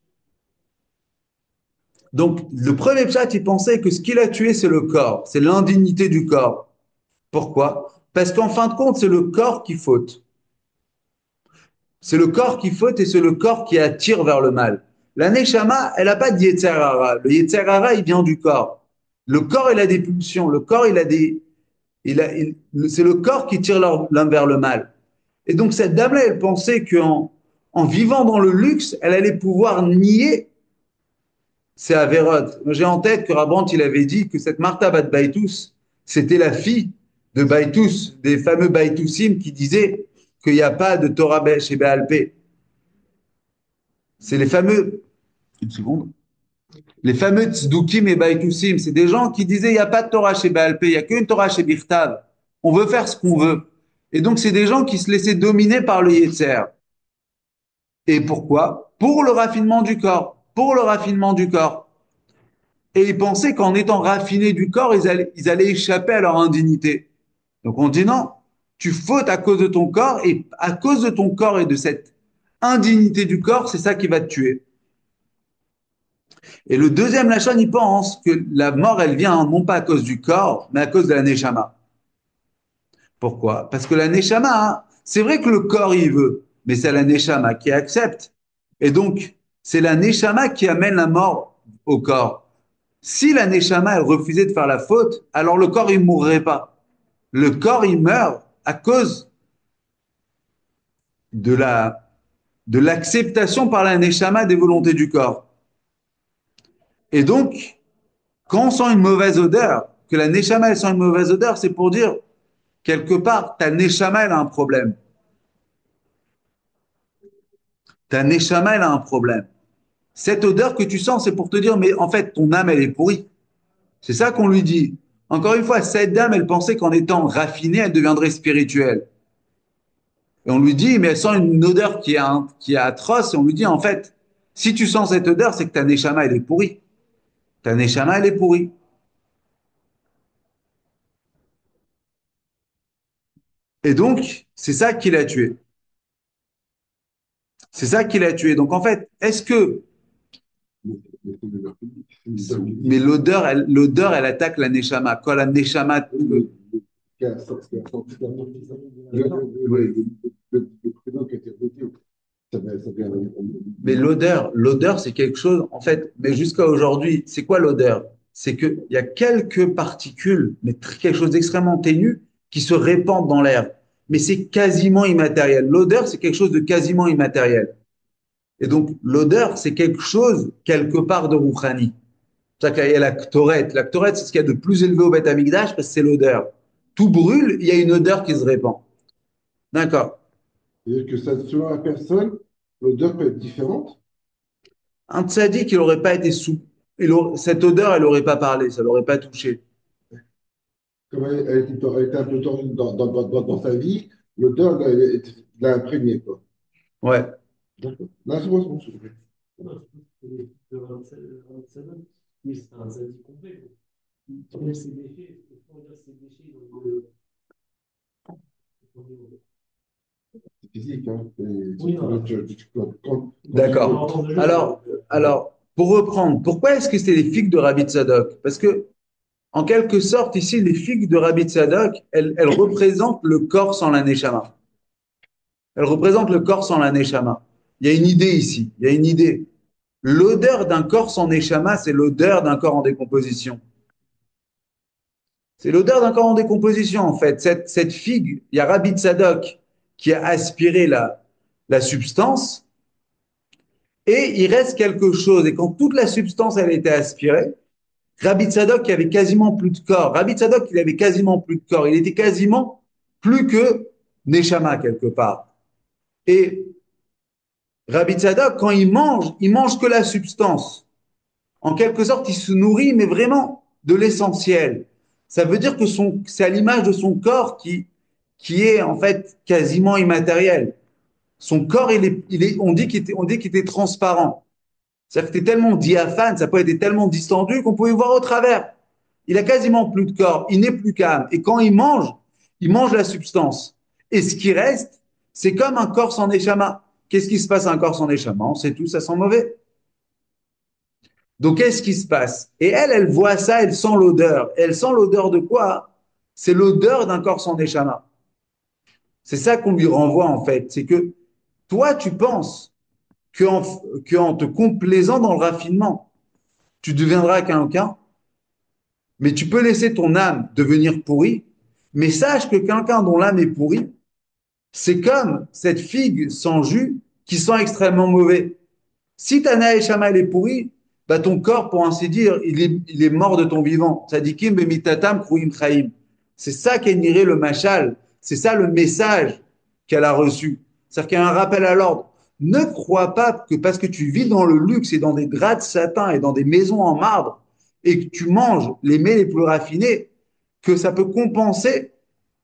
Donc, le premier chat, il pensait que ce qui l'a tué, c'est le corps, c'est l'indignité du corps. Pourquoi? Parce qu'en fin de compte, c'est le corps qui faute. C'est le corps qui faute et c'est le corps qui attire vers le mal. La neshama, elle n'a pas de yetzer hara. Le yetzer hara, il vient du corps. Le corps, il a des pulsions. Le corps, il a des, il a, il- c'est le corps qui tire l'un vers le mal. Et donc, cette dame-là, elle pensait qu'en en vivant dans le luxe, elle allait pouvoir nier ses avérotes. J'ai en tête que Rabant, il avait dit que cette Martha Bat Baitous, c'était la fille de Baitous, des fameux Baitoussim qui disaient qu'il n'y a pas de Torah chez Béalpé. C'est les fameux, une seconde, les fameux Tzdukim et Baitoussim. C'est des gens qui disaient il n'y a pas de Torah chez Béalpé, il n'y a qu'une Torah chez Birtav. On veut faire ce qu'on veut. Et donc, c'est des gens qui se laissaient dominer par le Yetzer. Et pourquoi? Pour le raffinement du corps. Pour le raffinement du corps. Et ils pensaient qu'en étant raffinés du corps, ils allaient, ils allaient échapper à leur indignité. Donc on dit non, tu fautes à cause de ton corps, et à cause de ton corps et de cette indignité du corps, c'est ça qui va te tuer. Et le deuxième Lachon, il pense que la mort, elle vient non pas à cause du corps, mais à cause de la Neshama. Pourquoi? Parce que la Neshama, hein, c'est vrai que le corps, il veut, mais c'est la Neshama qui accepte. Et donc, c'est la Neshama qui amène la mort au corps. Si la Neshama, elle refusait de faire la faute, alors le corps, il ne mourrait pas. Le corps, il meurt à cause de la, de l'acceptation par la Neshama des volontés du corps. Et donc, quand on sent une mauvaise odeur, que la Neshama, elle sent une mauvaise odeur, c'est pour dire, quelque part, ta Neshama, elle a un problème. Ta Neshama, elle a un problème. Cette odeur que tu sens, c'est pour te dire, mais en fait, ton âme, elle est pourrie. C'est ça qu'on lui dit. Encore une fois, cette dame, elle pensait qu'en étant raffinée, elle deviendrait spirituelle. Et on lui dit, mais elle sent une odeur qui est, un- qui est atroce. Et on lui dit, en fait, si tu sens cette odeur, c'est que ta neshama, elle est pourrie. Ta neshama, elle est pourrie. Et donc, c'est ça qui l'a tué. C'est ça qui l'a tué. Donc, en fait, est-ce que, Mais mais c'est une odeur publique. C'est une odeur mais visible. l'odeur, elle, l'odeur, elle attaque la neshama. Quand la neshama, Oui, mais le- qui a sorti- qui a sorti la- le, le, le, oui. le, le- le prénom qui a été voté, ça va, ça vient Mais l'odeur, l'odeur, c'est quelque chose, en fait, mais jusqu'à aujourd'hui, c'est quoi l'odeur? C'est qu'il y a quelques particules, mais tr- quelque chose d'extrêmement ténu, qui se répandent dans l'air. Mais c'est quasiment immatériel. L'odeur, c'est quelque chose de quasiment immatériel. Et donc, l'odeur, c'est quelque chose, quelque part, de Rouhani. C'est ça qu'il y a la Ktoret. La Ktoret, c'est ce qu'il y a de plus élevé au Beth Amikdash, parce que c'est l'odeur. Tout brûle, il y a une odeur qui se répand. D'accord. C'est-à-dire que ça, selon la personne, l'odeur peut être différente. Un tzaddik, il n'aurait pas été sous. il aurait- cette odeur, elle n'aurait pas parlé, ça ne l'aurait pas touché. Comme elle, elle était, elle était un peu tordue dans, dans, dans, dans- dans sa vie, l'odeur l'a l'a imprégné, quoi. Ouais. D'accord. Là, c'est bon, c'est bon. Non, le oui, c'est un zadie complet. Il enlève ses déchets, il faut enlever ses déchets dans le. C'est physique, hein. C'est- Oui, c'est- non. tu- tu- tu- quand, quand tu, D'accord. Alors, alors, pour reprendre, pourquoi est-ce que c'est les figues de Rabbi Tzadok? Parce que, en quelque sorte, ici, les figues de Rabbi Tzadok, elles, elles représentent le corps sans la neshama. Elles représentent le corps sans la neshama. Il y a une idée ici, il y a une idée. L'odeur d'un corps sans neshama, c'est l'odeur d'un corps en décomposition. C'est l'odeur d'un corps en décomposition, en fait. Cette, cette figue, il y a Rabbi Tzadok qui a aspiré la, la substance et il reste quelque chose. Et quand toute la substance, elle a été aspirée, Rabbi Tzadok, il avait quasiment plus de corps. Rabbi Tzadok, il avait quasiment plus de corps. Il était quasiment plus que Neshama, quelque part. Et Rabbi Tzadok, quand il mange, il mange que la substance. En quelque sorte, il se nourrit, mais vraiment de l'essentiel. Ça veut dire que son, c'est à l'image de son corps qui, qui est en fait quasiment immatériel. Son corps, il est, il est, on dit qu'il était, on dit qu'il était transparent. C'est-à-dire que c'était tellement diaphane, ça peut être tellement distendu qu'on pouvait voir au travers. Il a quasiment plus de corps, il n'est plus qu'âme. Et quand il mange, il mange la substance. Et ce qui reste, c'est comme un corps sans échama. Qu'est-ce qui se passe à un corps sans échama? On sait tout, ça sent mauvais. Donc, qu'est-ce qui se passe? Et elle, elle voit ça, elle sent l'odeur. Elle sent l'odeur de quoi? C'est l'odeur d'un corps sans échama. C'est ça qu'on lui renvoie, en fait. C'est que toi, tu penses qu'en, qu'en te complaisant dans le raffinement, tu deviendras quelqu'un, mais tu peux laisser ton âme devenir pourrie, mais sache que quelqu'un dont l'âme est pourrie, c'est comme cette figue sans jus qui sent extrêmement mauvais. Si ta Naheshama elle est pourrie, bah ton corps, pour ainsi dire, il est, il est mort de ton vivant. Tzadikim bemitatam kruim chaim. C'est ça qu'est niré le machal. C'est ça le message qu'elle a reçu. C'est-à-dire qu'il y a un rappel à l'ordre. Ne crois pas que parce que tu vis dans le luxe et dans des draps de satin et dans des maisons en marbre et que tu manges les mets les plus raffinés, que ça peut compenser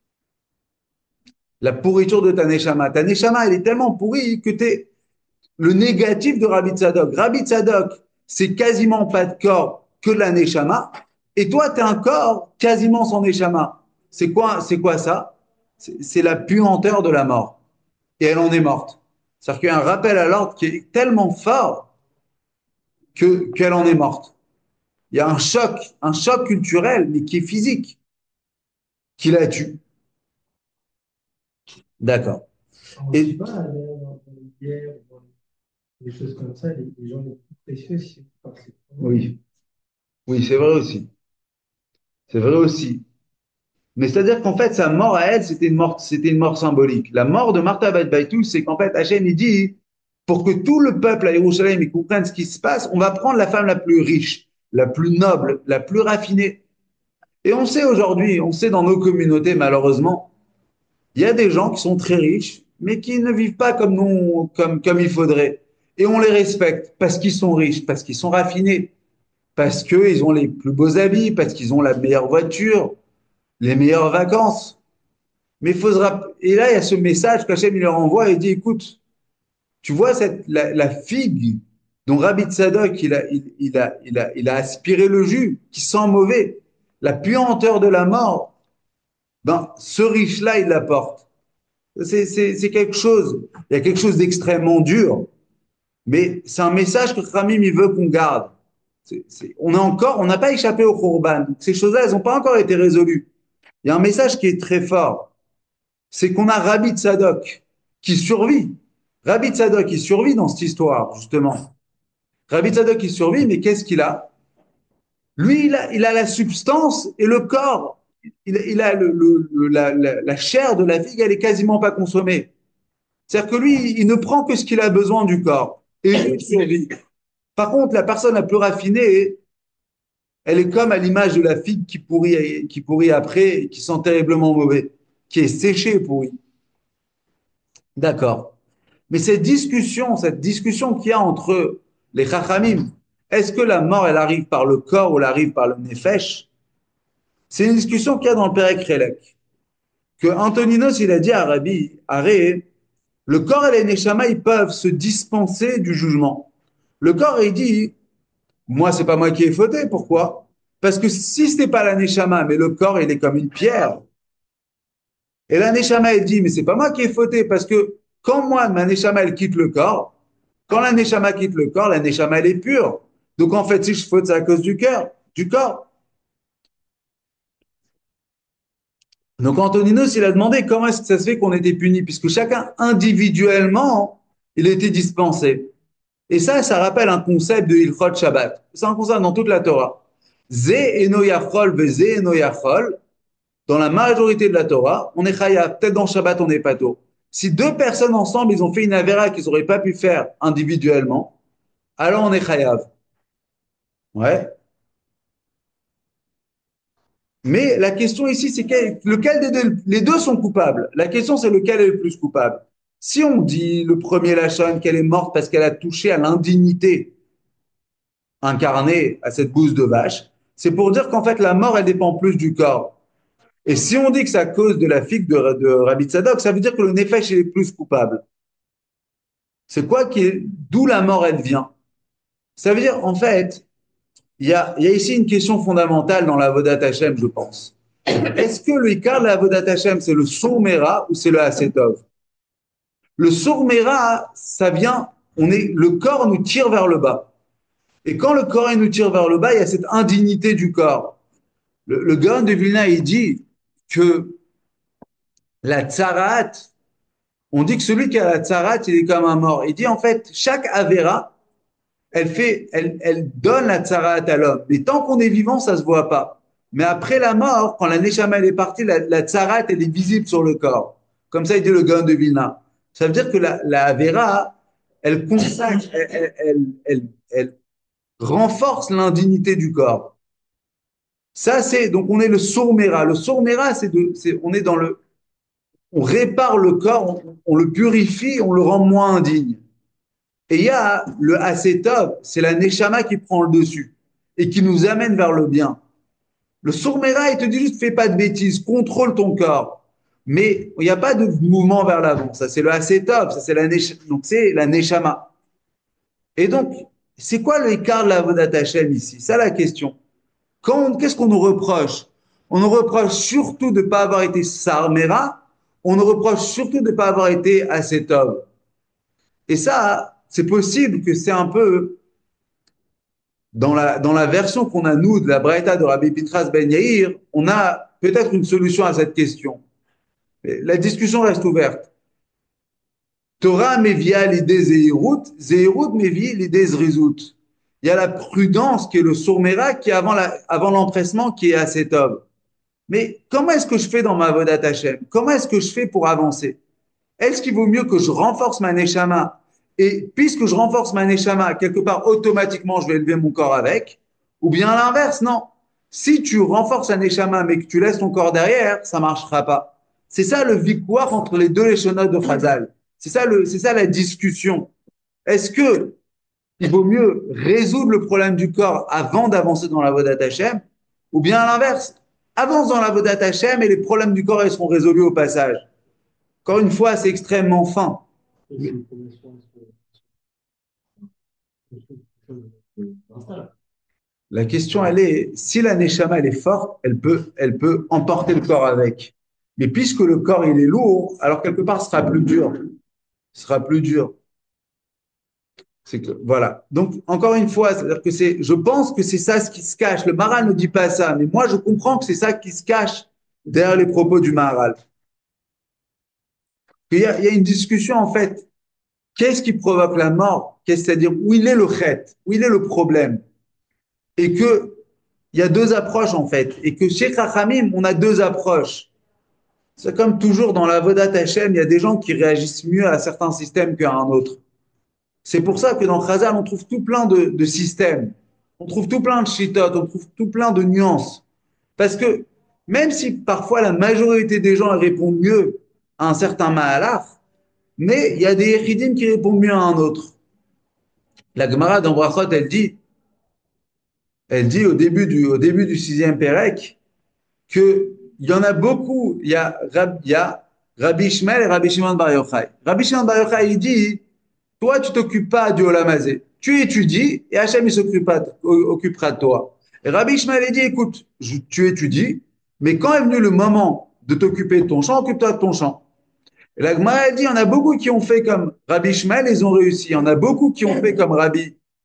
la pourriture de ta neshama. Ta neshama, elle est tellement pourrie que tu es le négatif de Rabbi Tzadok. Rabbi Tzadok, c'est quasiment pas de corps que de la neshama. Et toi, tu as un corps quasiment sans neshama. C'est quoi, c'est quoi ça? C'est c'est la puanteur de la mort. Et elle en est morte. C'est-à-dire qu'il y a un rappel à l'ordre qui est tellement fort que, qu'elle en est morte. Il y a un choc, un choc culturel, mais qui est physique, qui la tue. D'accord. On ne dit Et pas, d'ailleurs, dans dans les guerres, dans des choses comme ça, les, les gens les plus précieux, c'est pas c'est pas eux. oui, oui, c'est vrai aussi. C'est vrai aussi. Mais c'est-à-dire qu'en fait, sa mort à elle, c'était une mort, c'était une mort symbolique. La mort de Martha Bat Baitou, c'est qu'en fait, Hachem, il dit, pour que tout le peuple à Jérusalem il comprenne ce qui se passe, on va prendre la femme la plus riche, la plus noble, la plus raffinée. Et on sait aujourd'hui, on sait dans nos communautés, malheureusement, il y a des gens qui sont très riches, mais qui ne vivent pas comme nous, comme, comme il faudrait. Et on les respecte parce qu'ils sont riches, parce qu'ils sont raffinés, parce qu'ils ont les plus beaux habits, parce qu'ils ont la meilleure voiture, les meilleures vacances. Mais il faut se rapp- Et là, il y a ce message qu'Hachem il leur envoie et il dit, écoute, tu vois cette, la, la figue dont Rabbi Tzadok, il a, il, il a, il a, il a aspiré le jus, qui sent mauvais, la puanteur de la mort, ben, ce riche-là, il la porte. C'est, c'est, c'est quelque chose, il y a quelque chose d'extrêmement dur, mais c'est un message que Khamim, il veut qu'on garde. C'est, c'est, on a encore, on n'a pas échappé au Khurban. Ces choses-là, elles n'ont pas encore été résolues. Il y a un message qui est très fort. C'est qu'on a Rabbi Tzadok qui survit. Rabbi Tzadok qui survit dans cette histoire, justement. Rabbi Tzadok qui survit, mais qu'est-ce qu'il a? Lui, il a, il a la substance et le corps. Il, il a le, le, le, la, la, la chair de la figue, elle est quasiment pas consommée. C'est-à-dire que lui, il ne prend que ce qu'il a besoin du corps. Et il survit. Par contre, la personne la plus raffinée, elle est comme à l'image de la figue qui pourrit, qui pourrit après, et qui sent terriblement mauvais, qui est séchée et pourrie. D'accord. Mais cette discussion, cette discussion qu'il y a entre les Chachamim, est-ce que la mort, elle arrive par le corps ou elle arrive par le Nefesh? C'est une discussion qu'il y a dans le Pérec Rélec. Que Antoninos, il a dit à Rabbi Aré, le corps et les Neshama, ils peuvent se dispenser du jugement. Le corps, il dit, moi, c'est pas moi qui ai fauté. Pourquoi? Parce que si ce n'est pas la Neshama, mais le corps, il est comme une pierre. Et la Neshama, elle dit, mais c'est pas moi qui ai fauté, parce que quand moi, ma Neshama, elle quitte le corps, quand la Neshama quitte le corps, la Neshama, elle est pure. Donc en fait, si je faute, c'est à cause du cœur, du corps. Donc Antoninos, il a demandé comment est-ce que ça se fait qu'on était puni, puisque chacun individuellement, il était dispensé. Et ça, ça rappelle un concept de Ilchot Shabbat. C'est un concept dans toute la Torah. Zé eno yachol ve zé eno yachol. Dans la majorité de la Torah, on est chayav. Peut-être dans Shabbat, on est pato. Si deux personnes ensemble, ils ont fait une avéra qu'ils n'auraient pas pu faire individuellement, alors on est chayav. Ouais. Mais la question ici, c'est quel- lequel des deux, les deux sont coupables. La question, c'est lequel est le plus coupable. Si on dit le premier Lachon qu'elle est morte parce qu'elle a touché à l'indignité incarnée à cette bouse de vache, c'est pour dire qu'en fait, la mort, elle dépend plus du corps. Et si on dit que c'est à cause de la figue de, de Rabbi Tzadok, ça veut dire que le Nefesh est plus coupable. C'est quoi qui est, d'où la mort, elle vient? Ça veut dire, en fait, il y a, il y a ici une question fondamentale dans la Vodat Hashem, je pense. Est-ce que le Ikar de la Vodat Hashem, c'est le Sourmera ou c'est le Hasetov? Le Sourmera, ça vient, on est, le corps nous tire vers le bas. Et quand le corps il nous tire vers le bas, il y a cette indignité du corps. Le, le Gaon de Vilna, il dit que la tsarat, on dit que celui qui a la tsarat, il est comme un mort. Il dit en fait, chaque Avera, elle fait, elle, elle donne la tsarat à l'homme. Mais tant qu'on est vivant, ça se voit pas. Mais après la mort, quand la neshama elle est partie, la, la tsarat elle est visible sur le corps. Comme ça, il dit le Gaon de Vilna. Ça veut dire que la, la Avera, elle consacre, elle, elle, elle, elle, elle renforce l'indignité du corps. Ça, c'est donc on est le sourmera. Le sourmera, c'est de, c'est, on est dans le, on répare le corps, on, on le purifie, on le rend moins indigne. Et il y a le acétov, c'est la neshama qui prend le dessus et qui nous amène vers le bien. Le sourmera, il te dit juste fais pas de bêtises, contrôle ton corps. Mais il n'y a pas de mouvement vers l'avant. Ça, c'est le acétov, ça, c'est la, nesh- donc, c'est la neshama. Et donc, c'est quoi l'écart de la Vodat Hashem ici? Ça, la question. Quand, qu'est-ce qu'on nous reproche? On nous reproche surtout de ne pas avoir été sarmera, on nous reproche surtout de ne pas avoir été acétov. Et ça, c'est possible que c'est un peu dans la, dans la version qu'on a, nous, de la Braïta de Rabbi Pinchas Ben Yair, on a peut-être une solution à cette question. Mais la discussion reste ouverte. Torah mévia l'idée Zéhirout, Zéhirout mévia l'idée Zrizout. Il y a la prudence qui est le sourmera, qui est avant, la, avant l'empressement, qui est acétov. Mais comment est-ce que je fais dans ma Vodat Hashem? Comment est-ce que je fais pour avancer? Est-ce qu'il vaut mieux que je renforce ma Neshama? Et puisque je renforce ma Neshama, quelque part, automatiquement, je vais élever mon corps avec? Ou bien à l'inverse, non. Si tu renforces la Neshama, mais que tu laisses ton corps derrière, ça ne marchera pas. C'est ça le victoire entre les deux Leshonotes de Chazal. C'est ça, le, c'est ça la discussion. Est-ce que il vaut mieux résoudre le problème du corps avant d'avancer dans la Vodat Hashem, ou bien à l'inverse, avance dans la Vodat Hashem et les problèmes du corps ils seront résolus au passage. Encore une fois, c'est extrêmement fin. La question, elle est, si la Neshama, elle est forte, elle peut, elle peut emporter le corps avec. Mais puisque le corps, il est lourd, alors quelque part, ce sera plus dur. Ce sera plus dur. C'est que, voilà. Donc, encore une fois, c'est-à-dire que c'est, je pense que c'est ça ce qui se cache. Le Maharal ne dit pas ça, mais moi, je comprends que c'est ça qui se cache derrière les propos du Maharal. Il y a, il y a une discussion, en fait. Qu'est-ce qui provoque la mort? Qu'est-ce, c'est-à-dire, où il est le chet? Où il est le problème? Et que, il y a deux approches, en fait. Et que chez Chachamim, on a deux approches. C'est comme toujours dans la Vodat Hashem, il y a des gens qui réagissent mieux à certains systèmes qu'à un autre. C'est pour ça que dans Chazal, on trouve tout plein de, de systèmes. On trouve tout plein de chitotes, on trouve tout plein de nuances. Parce que même si parfois la majorité des gens répondent mieux à un certain Mahalach, mais il y a des Yechidim qui répondent mieux à un autre. La Gemara dans Brachot, elle dit, elle dit au début du, au début du sixième Pérec que il y en a beaucoup. Il y a, il y a Rabbi Ishmael et Rabbi Shimon Bar Yochai. Rabbi Shimon Bar Yochai, il dit, toi, tu t'occupes pas du Olamazé. Tu étudies et Hachem, il s'occupera occupera de toi. Et Rabbi Ishmael, il dit, écoute, je, tu étudies, mais quand est venu le moment de t'occuper de ton champ, occupe-toi de ton champ. Et la Gemara, elle dit, il y en a beaucoup qui ont fait comme Rabbi Ishmael, ils ont réussi. Il y en a beaucoup qui ont fait comme Rabbi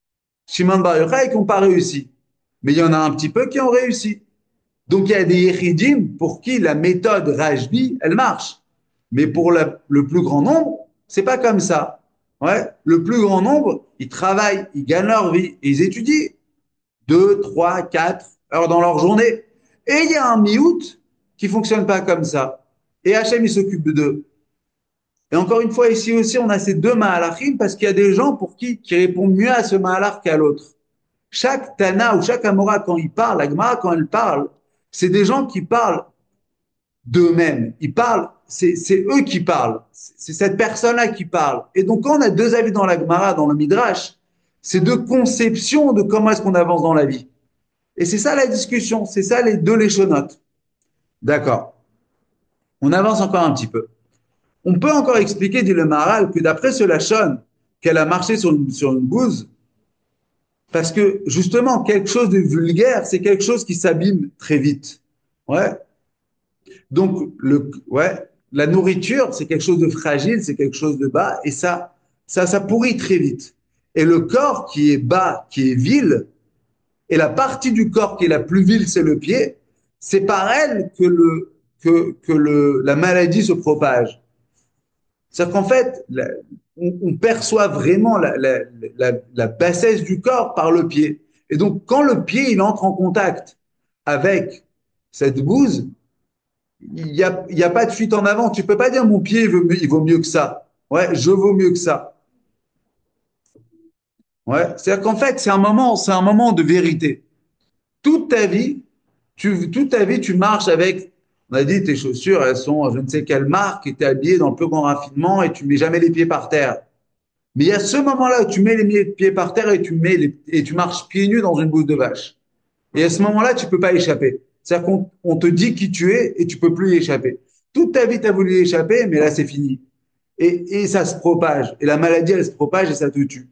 Shimon Bar Yochai qui n'ont pas réussi. Mais il y en a un petit peu qui ont réussi. Donc il y a des Yechidim pour qui la méthode Rajbi, elle marche. Mais pour la- le plus grand nombre, c'est pas comme ça. Ouais, le plus grand nombre, ils travaillent, ils gagnent leur vie, ils étudient deux, trois, quatre heures dans leur journée. Et il y a un mi-août qui fonctionne pas comme ça. Et Hachem, il s'occupe d'eux. Et encore une fois, ici aussi, on a ces deux Mahalachim parce qu'il y a des gens pour qui, qui répondent mieux à ce Mahalach qu'à l'autre. Chaque Tana ou chaque Amora, quand il parle, la Gemara, quand elle parle, c'est des gens qui parlent d'eux-mêmes. Ils parlent, c'est, c'est eux qui parlent. C'est cette personne-là qui parle. Et donc, quand on a deux avis dans la Gemara, dans le Midrash, c'est deux conceptions de comment est-ce qu'on avance dans la vie. Et c'est ça la discussion, c'est ça les deux léchonotes. D'accord. On avance encore un petit peu. On peut encore expliquer, dit le Maharal, que d'après ce Lachon, qu'elle a marché sur une, sur une bouse, parce que justement, quelque chose de vulgaire, c'est quelque chose qui s'abîme très vite. Ouais. Donc, le, ouais, la nourriture, c'est quelque chose de fragile, c'est quelque chose de bas, et ça, ça, ça pourrit très vite. Et le corps qui est bas, qui est vil, et la partie du corps qui est la plus vile, c'est le pied, c'est par elle que, le, que, que le, la maladie se propage. C'est-à-dire qu'en fait, la, on, on, perçoit vraiment la, la, la, la bassesse du corps par le pied. Et donc, quand le pied il entre en contact avec cette bouse, il n'y a, il y a pas de fuite en avant. Tu ne peux pas dire mon pied il vaut, il vaut mieux que ça. Ouais, je vaux mieux que ça. Ouais, c'est-à-dire qu'en fait, c'est un moment, c'est un moment de vérité. Toute ta vie, tu, toute ta vie, tu marches avec, on a dit, tes chaussures, elles sont je ne sais quelle marque, et tu es habillé dans le plus grand raffinement et tu mets jamais les pieds par terre. Mais il y a ce moment-là où tu mets les pieds par terre et tu, mets les, et tu marches pieds nus dans une bouse de vache. Et à ce moment-là, tu peux pas échapper. C'est-à-dire qu'on on te dit qui tu es et tu peux plus y échapper. Toute ta vie, tu as voulu y échapper, mais là, c'est fini. Et, et ça se propage. Et la maladie, elle se propage et ça te tue.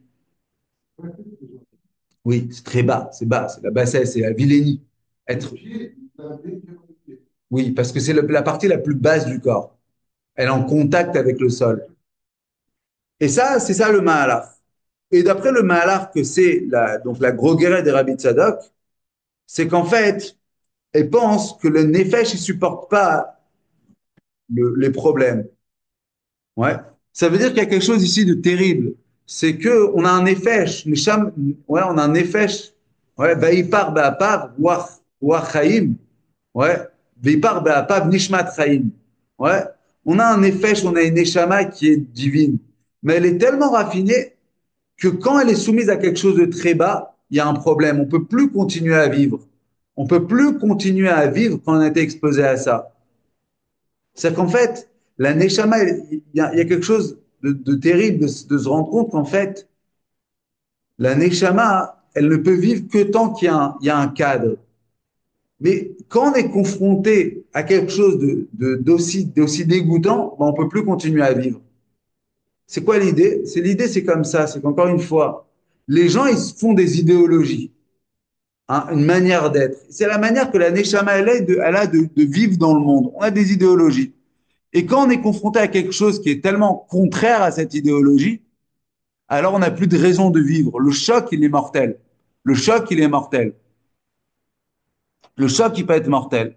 Oui, c'est très bas, c'est bas, c'est la bassesse, c'est la vilainie. Le Être, pied, il a un pied, le pied. oui, parce que c'est le- la partie la plus basse du corps. Elle est en contact avec le sol. Et ça, c'est ça le Mahalach. Et d'après le Mahalach, que c'est la, donc la Grogueret des Rabbi Tzadok, c'est qu'en fait, elle pense que le Nefesh, il supporte pas le- les problèmes. Ouais. Ça veut dire qu'il y a quelque chose ici de terrible. C'est que on a un Nefesh, Nesham, ouais, on a un Nefesh, ouais, Vaipar Be'apav, Ruach Ruach Chaim, ouais, Vaipar Be'apav, Nishmat Chaim, ouais. On a un Nefesh, on a une Neshama qui est divine, mais elle est tellement raffinée que quand elle est soumise à quelque chose de très bas, il y a un problème. On peut plus continuer à vivre. On peut plus continuer à vivre quand on a été exposé à ça. C'est qu'en fait, la neshama, il y, a, il y a quelque chose de, de terrible de, de, se rendre compte qu'en fait, la neshama, elle ne peut vivre que tant qu'il y a un, il y a un cadre. Mais quand on est confronté à quelque chose de, de, d'aussi, d'aussi dégoûtant, ben on ne peut plus continuer à vivre. C'est quoi l'idée? C'est l'idée, c'est comme ça. C'est qu'encore une fois, les gens, ils se font des idéologies, hein, une manière d'être. C'est la manière que la neshama, elle, est de, elle a de, de vivre dans le monde. On a des idéologies. Et quand on est confronté à quelque chose qui est tellement contraire à cette idéologie, alors on n'a plus de raison de vivre. Le choc, il est mortel. Le choc, il est mortel. Le choc, il peut être mortel.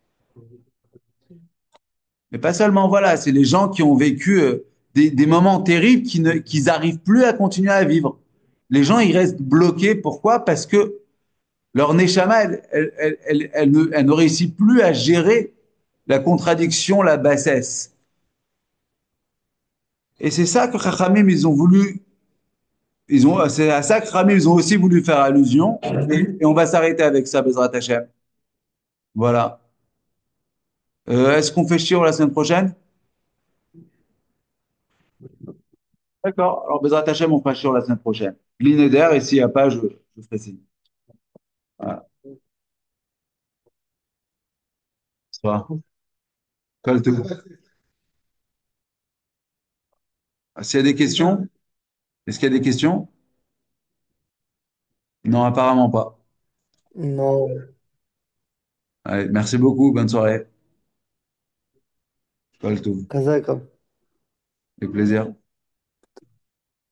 Mais pas seulement, voilà, c'est les gens qui ont vécu euh, des, des moments terribles qui ne, qu'ils n'arrivent plus à continuer à vivre. Les gens, ils restent bloqués. Pourquoi? Parce que leur neshama, elle, elle, elle, elle, elle ne, elle ne réussit plus à gérer la contradiction, la bassesse. Et c'est ça que Chachamim, ils ont voulu. Ils ont, c'est à ça que Rami, ils ont aussi voulu faire allusion. Et, et on va s'arrêter avec ça, Bezrat Hashem. Voilà. Euh, est-ce qu'on fait chier la semaine prochaine? D'accord. Alors, Bezrat Hashem, on fera chier la semaine prochaine. L'inéder, et s'il n'y a pas, je, je ferai signe. Voilà. Ça va. Colle tout. S'il y a des questions, est-ce qu'il y a des questions? Non, apparemment pas. Non, Allez, merci beaucoup. Bonne soirée. Colle tout. Kazakh. Avec plaisir.